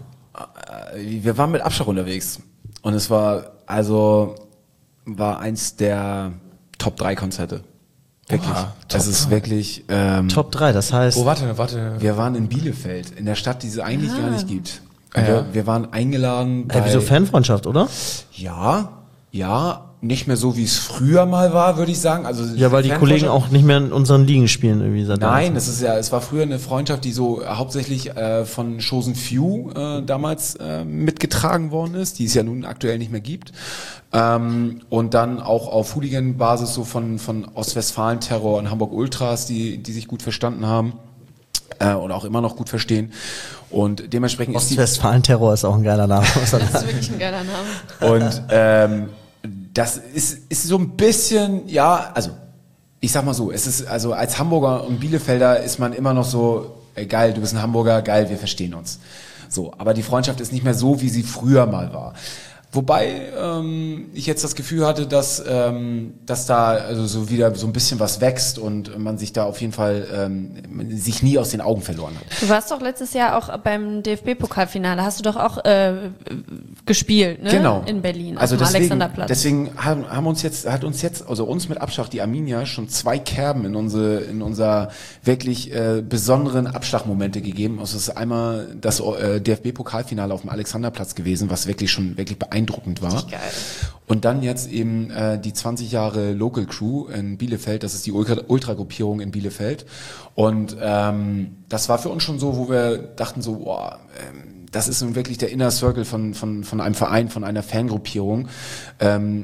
wir waren mit Abschlag unterwegs. Und es war, also, war eins der Top drei Konzerte. Wirklich. Oha, das ist wirklich, ähm, Top drei, das heißt, Oh, warte, warte. wir waren in Bielefeld, in der Stadt, die es eigentlich gar nicht gibt. Ja. Wir, wir waren eingeladen bei, äh, wieso Fanfreundschaft, oder? ja, ja, nicht mehr so, wie es früher mal war, würde ich sagen. Also Ja, weil die Kollegen Fanfreundschaft- auch nicht mehr in unseren Ligen spielen irgendwie seit Nein, das ist ja, es war früher eine Freundschaft, die so hauptsächlich äh, von Chosen Few äh, damals äh, mitgetragen worden ist, die es ja nun aktuell nicht mehr gibt. Ähm, und dann auch auf Hooligan-Basis so von von Ostwestfalen-Terror und Hamburg Ultras, die die sich gut verstanden haben äh, und auch immer noch gut verstehen. Und dementsprechend ist die Ostwestfalen-Terror ist auch ein geiler Name. Das ist wirklich ein geiler Name. Und ähm, das ist, ist so ein bisschen, ja, also ich sag mal so, es ist, also als Hamburger und Bielefelder ist man immer noch so, ey, geil, du bist ein Hamburger, geil, wir verstehen uns. So, aber die Freundschaft ist nicht mehr so, wie sie früher mal war. Wobei ähm, ich jetzt das Gefühl hatte, dass ähm, dass da also so wieder so ein bisschen was wächst und man sich da auf jeden Fall ähm, sich nie aus den Augen verloren hat. Du warst doch letztes Jahr auch beim D F B-Pokalfinale, hast du doch auch äh, gespielt, ne? Genau. In Berlin, Also auf dem deswegen, Alexanderplatz. deswegen haben, haben uns jetzt, hat uns jetzt, also uns mit Abschlag, die Arminia, schon zwei Kerben in unsere, in unser wirklich äh, besonderen Abschlagmomente gegeben. Also es ist einmal das äh, D F B-Pokalfinale auf dem Alexanderplatz gewesen, was wirklich schon wirklich beeindruckend war. Geil. Und dann jetzt eben äh, die zwanzig Jahre Local Crew in Bielefeld, das ist die Ultra- Ultra-Gruppierung in Bielefeld. Und ähm, das war für uns schon so, wo wir dachten so, boah, ähm, das ist nun wirklich der Inner Circle von von von einem Verein, von einer Fangruppierung, ähm,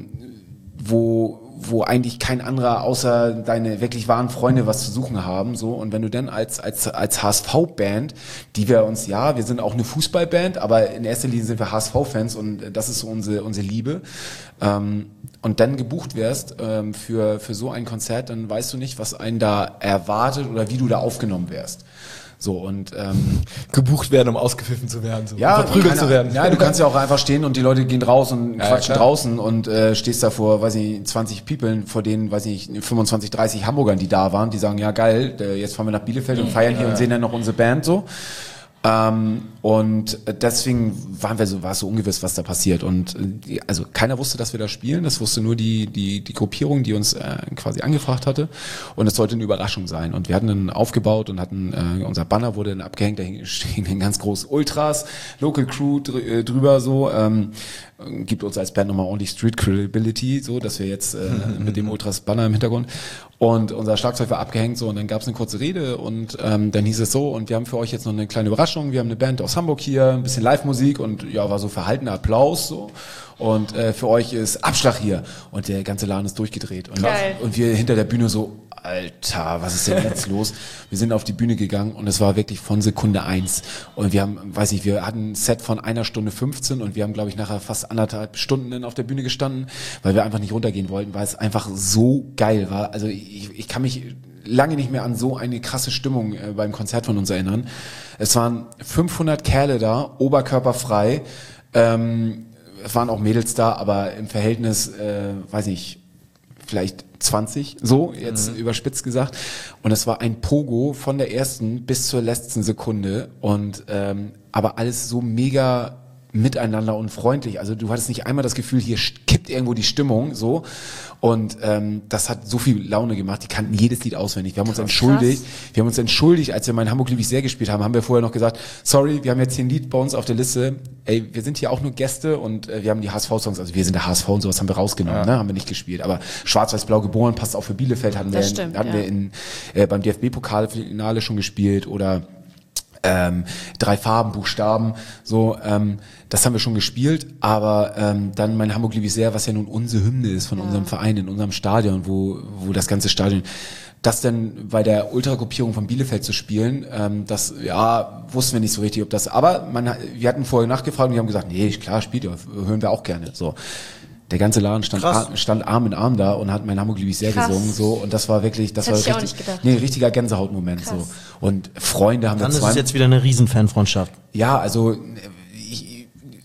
wo wo eigentlich kein anderer außer deine wirklich wahren Freunde was zu suchen haben, so. Und wenn du dann als als als H S V-Band, die wir uns, ja, wir sind auch eine Fußballband, aber in erster Linie sind wir H S V-Fans und das ist so unsere unsere Liebe. Ähm, und dann gebucht wärst ähm, für für so ein Konzert, dann weißt du nicht, was einen da erwartet oder wie du da aufgenommen wärst. So, und ähm, Gebucht werden, um ausgepfiffen zu werden, so. ja, um verprügelt keine- zu werden. Ja, du kannst ja auch einfach stehen und die Leute gehen raus und Ja, quatschen klar. draußen und äh, stehst da vor, weiß ich, zwanzig People, vor denen, weiß ich, fünfundzwanzig, dreißig Hamburgern, die da waren, die sagen, ja geil, äh, jetzt fahren wir nach Bielefeld und feiern hier und sehen dann noch unsere Band so. Ähm, und deswegen waren wir so, war es so ungewiss, was da passiert. Und äh, die- also keiner wusste, dass wir da spielen. Das wusste nur die die die Gruppierung, die uns äh, quasi angefragt hatte. Und es sollte eine Überraschung sein. Und wir hatten dann aufgebaut und hatten äh, unser Banner wurde dann abgehängt. Da hing- stehen dann ganz groß Ultras, Local Crew dr äh, drüber so. Ähm, gibt uns als Band nochmal ordentlich Street Credibility, so, dass wir jetzt äh, mit dem Ultras Banner im Hintergrund und unser Schlagzeug war abgehängt, so, und dann gab es eine kurze Rede und ähm, dann hieß es so, und wir haben für euch jetzt noch eine kleine Überraschung, wir haben eine Band aus Hamburg hier, ein bisschen Live-Musik und ja, war so verhaltener Applaus, so, und äh, für euch ist Abschlag hier und der ganze Laden ist durchgedreht und, Geil. und wir hinter der Bühne so, Alter, was ist denn jetzt los? Wir sind auf die Bühne gegangen und es war wirklich von Sekunde eins. Und wir haben, weiß ich, wir hatten ein Set von einer Stunde fünfzehn und wir haben, glaube ich, nachher fast anderthalb Stunden dann auf der Bühne gestanden, weil wir einfach nicht runtergehen wollten, weil es einfach so geil war. Also ich, ich kann mich lange nicht mehr an so eine krasse Stimmung äh, beim Konzert von uns erinnern. Es waren fünfhundert Kerle da, oberkörperfrei. Ähm, es waren auch Mädels da, aber im Verhältnis, äh, weiß ich, vielleicht zwanzig, so, jetzt Mhm. überspitzt gesagt. Und es war ein Pogo von der ersten bis zur letzten Sekunde und ähm, aber alles so mega miteinander und freundlich. Also du hattest nicht einmal das Gefühl, hier kippt irgendwo die Stimmung, so. Und ähm, das hat so viel Laune gemacht. Die kannten jedes Lied auswendig. Wir haben uns entschuldigt. Wir haben uns entschuldigt, als wir mal in Hamburg lieb ich sehr gespielt haben, haben wir vorher noch gesagt, sorry, wir haben jetzt hier ein Lied bei uns auf der Liste. ey, wir sind hier auch nur Gäste und äh, wir haben die H S V-Songs, also wir sind der H S V und sowas haben wir rausgenommen, Ja. ne? Haben wir nicht gespielt. Aber Schwarz-Weiß-Blau geboren, passt auch für Bielefeld, hatten wir, Das stimmt, hatten ja. wir in, äh, beim D F B-Pokalfinale schon gespielt oder ähm, drei Farben, Buchstaben, so, ähm, das haben wir schon gespielt, aber ähm, dann mein Hamburg liebe ich sehr, was ja nun unsere Hymne ist von Ja. unserem Verein, in unserem Stadion, wo, wo das ganze Stadion, das dann bei der Ultragruppierung von Bielefeld zu spielen, ähm, das, ja, wussten wir nicht so richtig, ob das, aber man, wir hatten vorher nachgefragt und die haben gesagt, nee, klar, spielt ihr, hören wir auch gerne, so. Der ganze Laden stand, Krass. Ar- stand Arm in Arm da und hat mein Hamburg liebe ich sehr Krass. gesungen, so, und das war wirklich, das, Das hätte war ich auch richtig, nicht gedacht. nee, richtiger Gänsehautmoment, Krass. so. Und Freunde haben Dann wir ist zwei, es jetzt wieder eine Riesenfanfreundschaft. ja, also ich,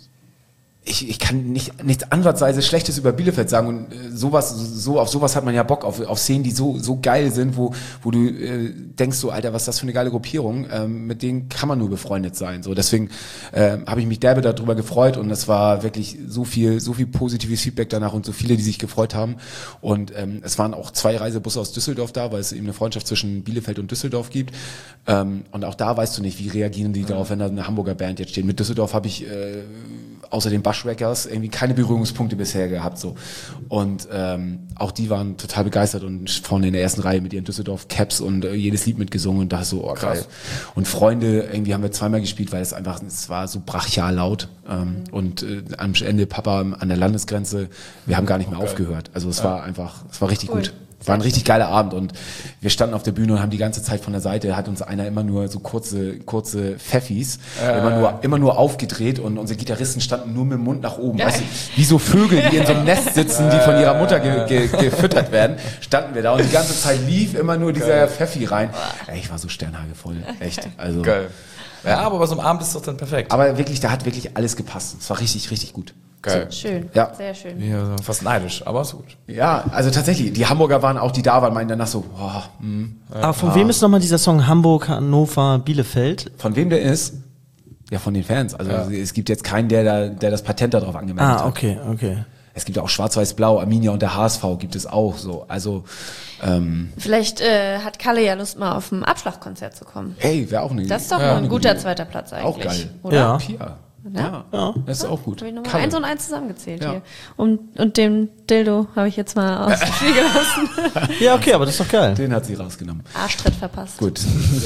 ich, ich kann nicht nichts ansatzweise Schlechtes über Bielefeld sagen und äh, sowas so auf sowas hat man ja Bock auf auf Szenen, die so so geil sind, wo wo du äh, denkst so Alter, was ist das für eine geile Gruppierung, ähm, mit denen kann man nur befreundet sein. So deswegen äh, habe ich mich derbe darüber gefreut und es war wirklich so viel so viel positives Feedback danach und so viele, die sich gefreut haben und ähm, es waren auch zwei Reisebusse aus Düsseldorf da, weil es eben eine Freundschaft zwischen Bielefeld und Düsseldorf gibt ähm, und auch da weißt du nicht, wie reagieren die darauf, wenn da eine Hamburger Band jetzt steht. Mit Düsseldorf habe ich äh, außer den Bushwhackers irgendwie keine Berührungspunkte bisher gehabt so und ähm, auch die waren total begeistert und vorne in der ersten Reihe mit ihren Düsseldorf Caps und äh, jedes Lied mitgesungen und da so oh, geil. Und Freunde irgendwie haben wir zweimal gespielt, weil es einfach es war so brachial laut ähm, und äh, am Ende Papa an der Landesgrenze, wir haben gar nicht mehr aufgehört, also es war einfach es war richtig Cool. gut. War ein richtig geiler Abend und wir standen auf der Bühne und haben die ganze Zeit von der Seite, hat uns einer immer nur so kurze, kurze Pfeffis, äh. immer nur, immer nur aufgedreht und unsere Gitarristen standen nur mit dem Mund nach oben, weißt du, wie so Vögel, die in so einem Nest sitzen, die von ihrer Mutter ge, ge, gefüttert werden, standen wir da und die ganze Zeit lief immer nur dieser Geil. Pfeffi rein. Ey, ich war so sternhagelvoll, echt. Also. Geil. Ja, aber bei so einem Abend ist doch dann perfekt. Aber wirklich, da hat wirklich alles gepasst. Es war richtig, richtig gut. Geil. Schön, Ja. sehr schön. Ja, so fast neidisch, aber ist gut. Ja, also tatsächlich, die Hamburger waren auch, die da waren, meinen danach so, boah, mh. Aber von wem ist nochmal dieser Song Hamburg, Hannover, Bielefeld? Von wem der ist? Ja, von den Fans. Also Ja. es gibt jetzt keinen, der, da, der das Patent darauf angemeldet Ah, hat. okay, okay. Es gibt auch Schwarz-Weiß-Blau, Arminia und der H S V gibt es auch so. Also, ähm, Vielleicht äh, hat Kalle ja Lust, mal auf ein Abschlagkonzert zu kommen. hey, wäre auch eine Das ist doch ja, mal ein eine guter gute- zweiter Platz eigentlich. Auch geil. Oder? Ja. Pia. Ja. Ja, das ist auch gut. Habe ich nochmal Kalle. eins und eins zusammengezählt Ja. hier. Und, und den Dildo habe ich jetzt mal aus dem Spiel gelassen. Ja, okay, aber das ist doch geil. Den hat sie rausgenommen. Arschtritt verpasst. Gut.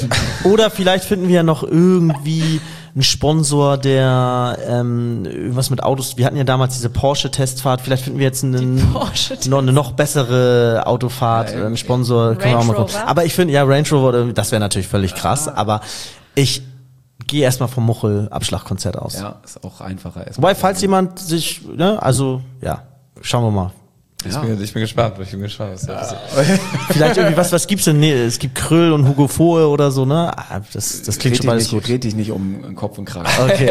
Oder vielleicht finden wir ja noch irgendwie einen Sponsor, der ähm, irgendwas mit Autos. Wir hatten ja damals diese Porsche-Testfahrt. Vielleicht finden wir jetzt einen, Porsche-Test- noch eine noch bessere Autofahrt, Ja, einen Sponsor. Können wir auch mal Range gucken. Rover? Aber ich finde, ja, Range Rover, das wäre natürlich völlig krass. Aber ich gehe erstmal vom Muchel-Abschlagkonzert aus. Ja, ist auch einfacher. Erstmal. Wobei, falls jemand sich, ne, also, ja, schauen wir mal. Ich, Ja. bin, ich bin gespannt, ich bin gespannt. Was da passiert. Vielleicht irgendwie, was, was gibt's denn? Nee, es gibt Kröll und Hugo Fohe oder so, ne? Ah, das, das klingt Red schon dich alles nicht, gut. Red dich nicht um Kopf und Kragen. Okay.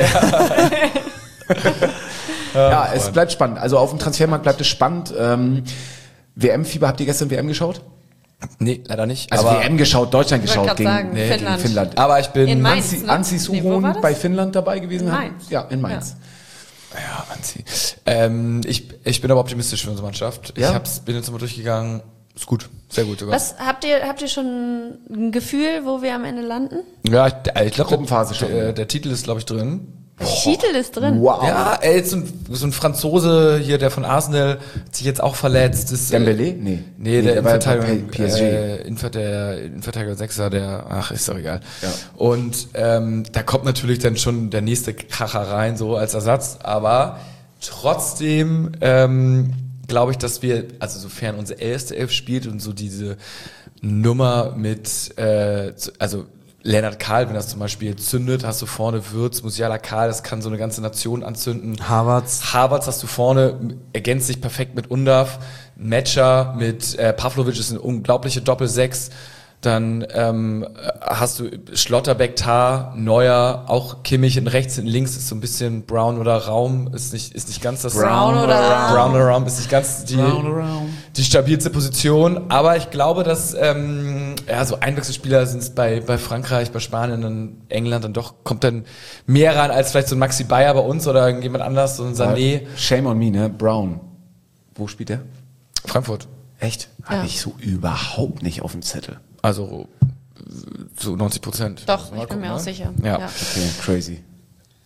Ja, es bleibt spannend. Also auf dem Transfermarkt bleibt es spannend. Ähm, W M-Fieber, habt ihr gestern W M geschaut? Nee, leider nicht. Also aber W M geschaut, Deutschland Ich wollte geschaut grad gegen, sagen, nee, Finnland. gegen Finnland. aber ich bin In Mainz. Anzi, ne? Anzi Nee, wo Suhon war das? bei Finnland dabei gewesen. In hat- Mainz. Ja, in Mainz. Ja, Anzi. Ähm, ich, ich bin aber optimistisch für unsere Mannschaft. Ja? Ich hab's, bin jetzt mal durchgegangen. Ist gut, sehr gut sogar. Was habt ihr, habt ihr schon ein Gefühl, wo wir am Ende landen? Ja, ich, ich glaube, Gruppenphase schon. Der, der Titel ist, glaube ich, drin. Der Titel ist drin. Wow. Ja, ey, so ein, so ein Franzose hier, der von Arsenal, hat sich jetzt auch verletzt. Ist, äh, Dembele? Nee. Nee, der, der war bei Innenverteidiger, P S G. äh, Innenver- der Innenverteidiger Sechser, der, ach, ist doch egal. Ja. Und ähm, da kommt natürlich dann schon der nächste Kracher rein, so als Ersatz, aber trotzdem ähm, glaube ich, dass wir, also sofern unsere erste Elf spielt und so diese Nummer mit, äh, also Lennart Kahl, wenn das zum Beispiel zündet, hast du vorne Würz, Musiala, Kahl, das kann so eine ganze Nation anzünden. Havertz. Havertz hast du vorne, ergänzt sich perfekt mit Undav. Matcher mit äh, Pavlovic ist eine unglaubliche Doppel-Sechs. Dann ähm, hast du Schlotterbeck, Tah, Neuer, auch Kimmich hinten rechts, hinten links, ist so ein bisschen Brown oder Raum, ist nicht, ist nicht ganz das... Brown oder Raum. Brown oder Raum ist nicht ganz die, die stabilste Position, aber ich glaube, dass ähm, ja, so Einwechselspieler sind es bei, bei Frankreich, bei Spanien und England dann doch, kommt dann mehr ran als vielleicht so ein Maxi Bayer bei uns oder irgendjemand anders, so ein Sané. Shame on me, ne? Brown. Wo spielt der? Frankfurt. Echt? Ja. Habe ich so überhaupt nicht auf dem Zettel. Also so neunzig Prozent. Doch, ich bin mir auch sicher. Ja. Ja. Okay, crazy.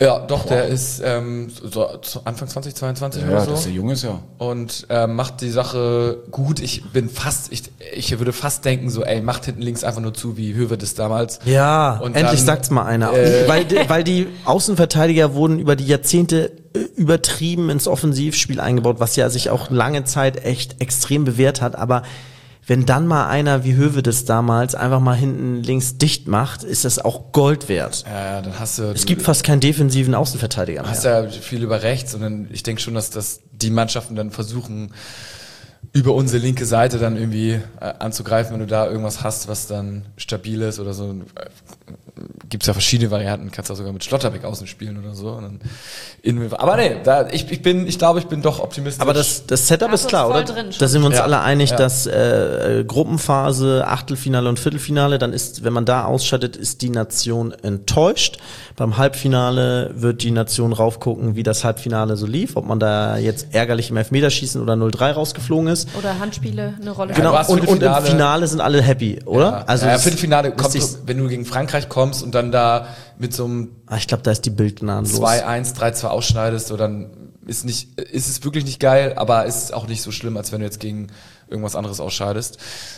Ja, doch, der ist ähm, so so Anfang zwanzig zweiundzwanzig Ja, oder so. dass der jung ist, ja. Und äh, macht die Sache gut. Ich bin fast, ich, ich würde fast denken, so, ey, macht hinten links einfach nur zu, wie Höwe das damals. Ja, Und endlich dann, sagt's mal einer. äh, weil, die- weil die Außenverteidiger wurden über die Jahrzehnte äh, übertrieben ins Offensivspiel eingebaut, was ja sich auch lange Zeit echt extrem bewährt hat. Aber wenn dann mal einer wie Höwe das damals einfach mal hinten links dicht macht, ist das auch Gold wert. Ja, dann hast du. Es gibt fast keinen defensiven Außenverteidiger hast mehr. ja viel über rechts, sondern ich denke schon, dass das die Mannschaften dann versuchen, über unsere linke Seite dann irgendwie äh, anzugreifen, wenn du da irgendwas hast, was dann stabil ist oder so. Äh, gibt's ja verschiedene Varianten, kannst auch sogar mit Schlotterbeck außen spielen oder so. Und dann in, aber nee, da, ich, ich bin, ich glaube, ich bin doch optimistisch. Aber das, das Setup Ja, ist das klar, ist voll oder? drin schon. Da sind wir uns Ja. alle einig, Ja. dass äh, Gruppenphase, Achtelfinale und Viertelfinale, dann ist, wenn man da ausscheidet, ist die Nation enttäuscht. Beim Halbfinale wird die Nation raufgucken, wie das Halbfinale so lief, ob man da jetzt ärgerlich im Elfmeterschießen oder null drei rausgeflogen ist. Oder Handspiele eine Rolle Genau, du hast und, und im Viertelfinale- Finale sind alle happy, oder? Ja, Also ja, das Viertelfinale lässt kommt, sich- so, wenn du gegen Frankreich kommst und dann da mit so einem Ah, ich glaube, da ist die Bildgnadenlos. zwei eins, drei zwei ausschneidest, so dann ist nicht, ist es wirklich nicht geil, aber ist auch nicht so schlimm, als wenn du jetzt gegen irgendwas anderes ausscheidest.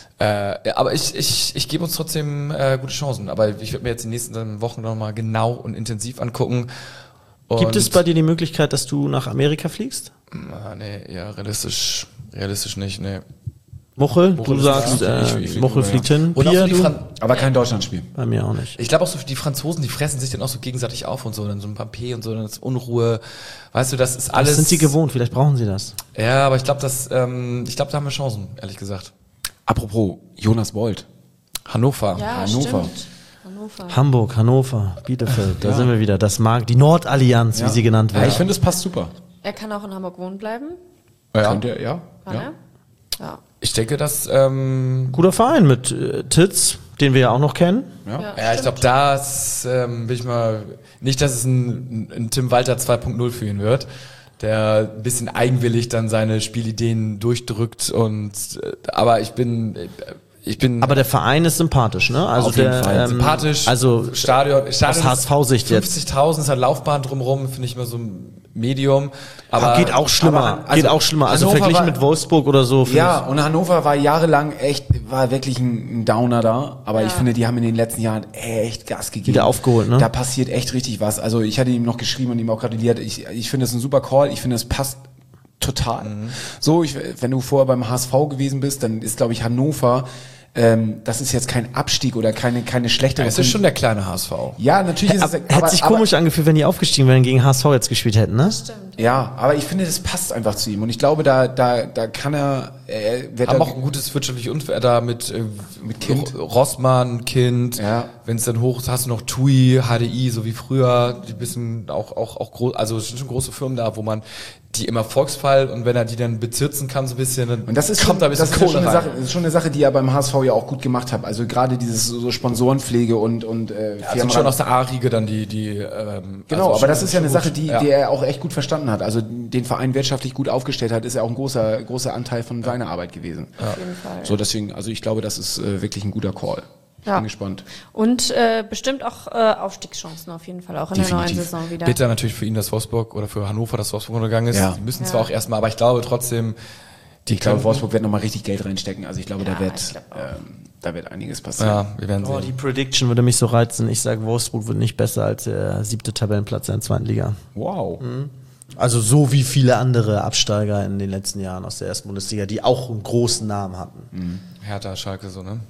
Äh, ja, aber ich, ich, ich gebe uns trotzdem äh, gute Chancen. Aber ich werde mir jetzt die nächsten Wochen nochmal genau und intensiv angucken. Und Gibt es bei dir die Möglichkeit, dass du nach Amerika fliegst? Ah, nee, ja, realistisch, realistisch nicht, nee. Muchel, Muchel du ist- sagst, ja, ich- äh, ich flieg Muchel rüber, fliegt ja. hin. Und auch Pia, so die du? Fran Aber kein Deutschlandspiel. Bei mir auch nicht. Ich glaube auch so die Franzosen, die fressen sich dann auch so gegenseitig auf und so, dann so ein Papier und so, dann ist Unruhe. Weißt du, das ist alles. Das sind sie gewohnt, vielleicht brauchen sie das. Ja, aber ich glaube, das, ähm, ich glaube, da haben wir Chancen, ehrlich gesagt. Apropos, Jonas Bold. Hannover. Ja, Hannover. stimmt. Hannover. Hamburg, Hannover, Bielefeld, da Ja. sind wir wieder. Das mag die Nordallianz, wie sie genannt Ja, wird. ich finde, es passt super. Er kann auch in Hamburg wohnen bleiben. Ja. Könnt ihr, ja? Kann ja. er? Ja. Ich denke, dass, ähm, Guter Verein mit äh, Titz, den wir ja auch noch kennen. Ja. ja, ich glaube, das ähm, will ich mal, nicht, dass es ein, ein Tim Walter zwei Punkt null für ihn wird, der ein bisschen eigenwillig dann seine Spielideen durchdrückt und, äh, aber ich bin, äh, ich bin Aber der Verein ist sympathisch, ne? Also Auf jeden der, Fall. ähm, sympathisch, Also Stadion, Stadion aus H S V-Sicht jetzt. fünfzigtausend ist halt Laufbahn drumherum, finde ich immer so ein Medium, aber Aber geht auch schlimmer. aber, also, geht auch schlimmer. Also Hannover verglichen war- mit Wolfsburg oder so. finde Ja, und Hannover war jahrelang echt, war wirklich ein, ein Downer da. Aber Ja. ich finde, die haben in den letzten Jahren echt Gas gegeben. Wieder aufgeholt, ne? Da passiert echt richtig was. Also ich hatte ihm noch geschrieben und ihm auch gratuliert. Ich, ich finde es ein super Call. Ich finde, es passt total. So, ich, wenn du vorher beim H S V gewesen bist, dann ist, glaube ich, Hannover, ähm, das ist jetzt kein Abstieg oder keine, keine schlechte. es ist schon der kleine H S V. Ja, natürlich ich. ist es. Ab, hätte sich komisch angefühlt, wenn die aufgestiegen wären, gegen H S V jetzt gespielt hätten, ne? Stimmt. Ja, aber ich finde, das passt einfach zu ihm. Und ich glaube, da, da, da kann er, er wird Haben da, auch ein gutes wirtschaftlich Unfair da mit, äh, Mit Kind. R- Rossmann, Kind. Ja. Wenn es dann hoch ist, hast du noch TUI, H D I, so wie früher, die bisschen auch, auch, auch groß, also es sind schon große Firmen da, wo man die im Erfolgsfall und wenn er die dann bezirzen kann so ein bisschen, dann Und das ist kommt schon, da ein bisschen das ist ja schon Kohle eine rein. Sache, das ist schon eine Sache, die er beim H S V ja auch gut gemacht hat. Also gerade dieses so so Sponsorenpflege und und äh, Ja, sind schon aus der A-Riege dann die, die ähm, Genau, also aber schon- das ist ja schon eine gut. Sache, die, Ja. die er auch echt gut verstanden hat. Also den Verein wirtschaftlich gut aufgestellt hat, ist ja auch ein großer großer Anteil von seiner Arbeit gewesen. Auf jeden Fall. So deswegen, also ich glaube, das ist äh, wirklich ein guter Call. Ich Ja. bin gespannt. Und äh, bestimmt auch äh, Aufstiegschancen auf jeden Fall, auch in der Definitiv. neuen Saison wieder. Bitter natürlich für ihn, dass Wolfsburg oder für Hannover, dass Wolfsburg untergegangen ist. Ja. Die müssen Ja. zwar auch erstmal, aber ich glaube trotzdem, die Ich glaube, können- Wolfsburg wird nochmal richtig Geld reinstecken. Also ich glaube, Ja, da wird ich glaub auch. ähm, da wird einiges passieren. Ja, wir werden Oh, sehen. die Prediction würde mich so reizen. Ich sage, Wolfsburg wird nicht besser als der siebte Tabellenplatz in der zweiten Liga. Wow. Also so wie viele andere Absteiger in den letzten Jahren aus der ersten Bundesliga, die auch einen großen Namen hatten. Hertha, Schalke, so, ne?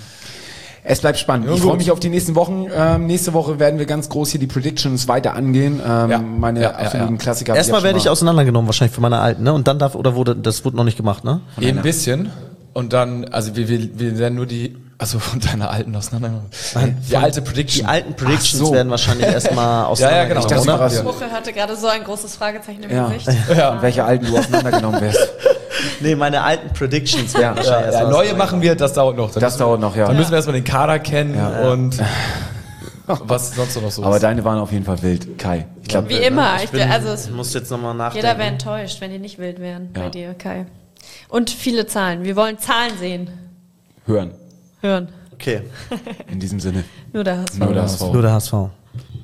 Es bleibt spannend. Ich gut. freue mich auf die nächsten Wochen. Ähm, nächste Woche werden wir ganz groß hier die Predictions weiter angehen. Ähm, Ja. Meine Ja, ja, absoluten ja. Klassiker. hab Erstmal jetzt werde schon ich mal- auseinandergenommen, wahrscheinlich für meine alten, ne? Und dann darf, oder wurde, das wurde noch nicht gemacht, ne? Ein bisschen. Und dann, also wir, wir, wir werden nur die, also von deiner alten auseinandergenommen. Die alte Prediction. Die alten Predictions Ach so. werden wahrscheinlich erstmal Ja, ja, genau. auseinandergenommen, Ich dachte, oder? war das- Woche hatte gerade so ein großes Fragezeichen im Ja. Gesicht. Ja. Welche alten du auseinandergenommen wirst. Nee, meine alten Predictions werden Ja. wahrscheinlich Ja, erst ja, mal neue machen wir, das dauert noch. Dann Das müssen dauert noch, ja. Dann müssen wir erstmal den Kader kennen Ja. und was sonst noch so Aber ist. deine waren auf jeden Fall wild, Kai. Ich glaube, Wie immer. Ich bin, also es, ich muss jetzt nochmal nachdenken. jeder wäre enttäuscht, wenn die nicht wild wären Ja. bei dir, Kai. Und viele Zahlen. Wir wollen Zahlen sehen. hören. Hören. Okay, In diesem Sinne. Nur der H S V. Nur das nur der H S V.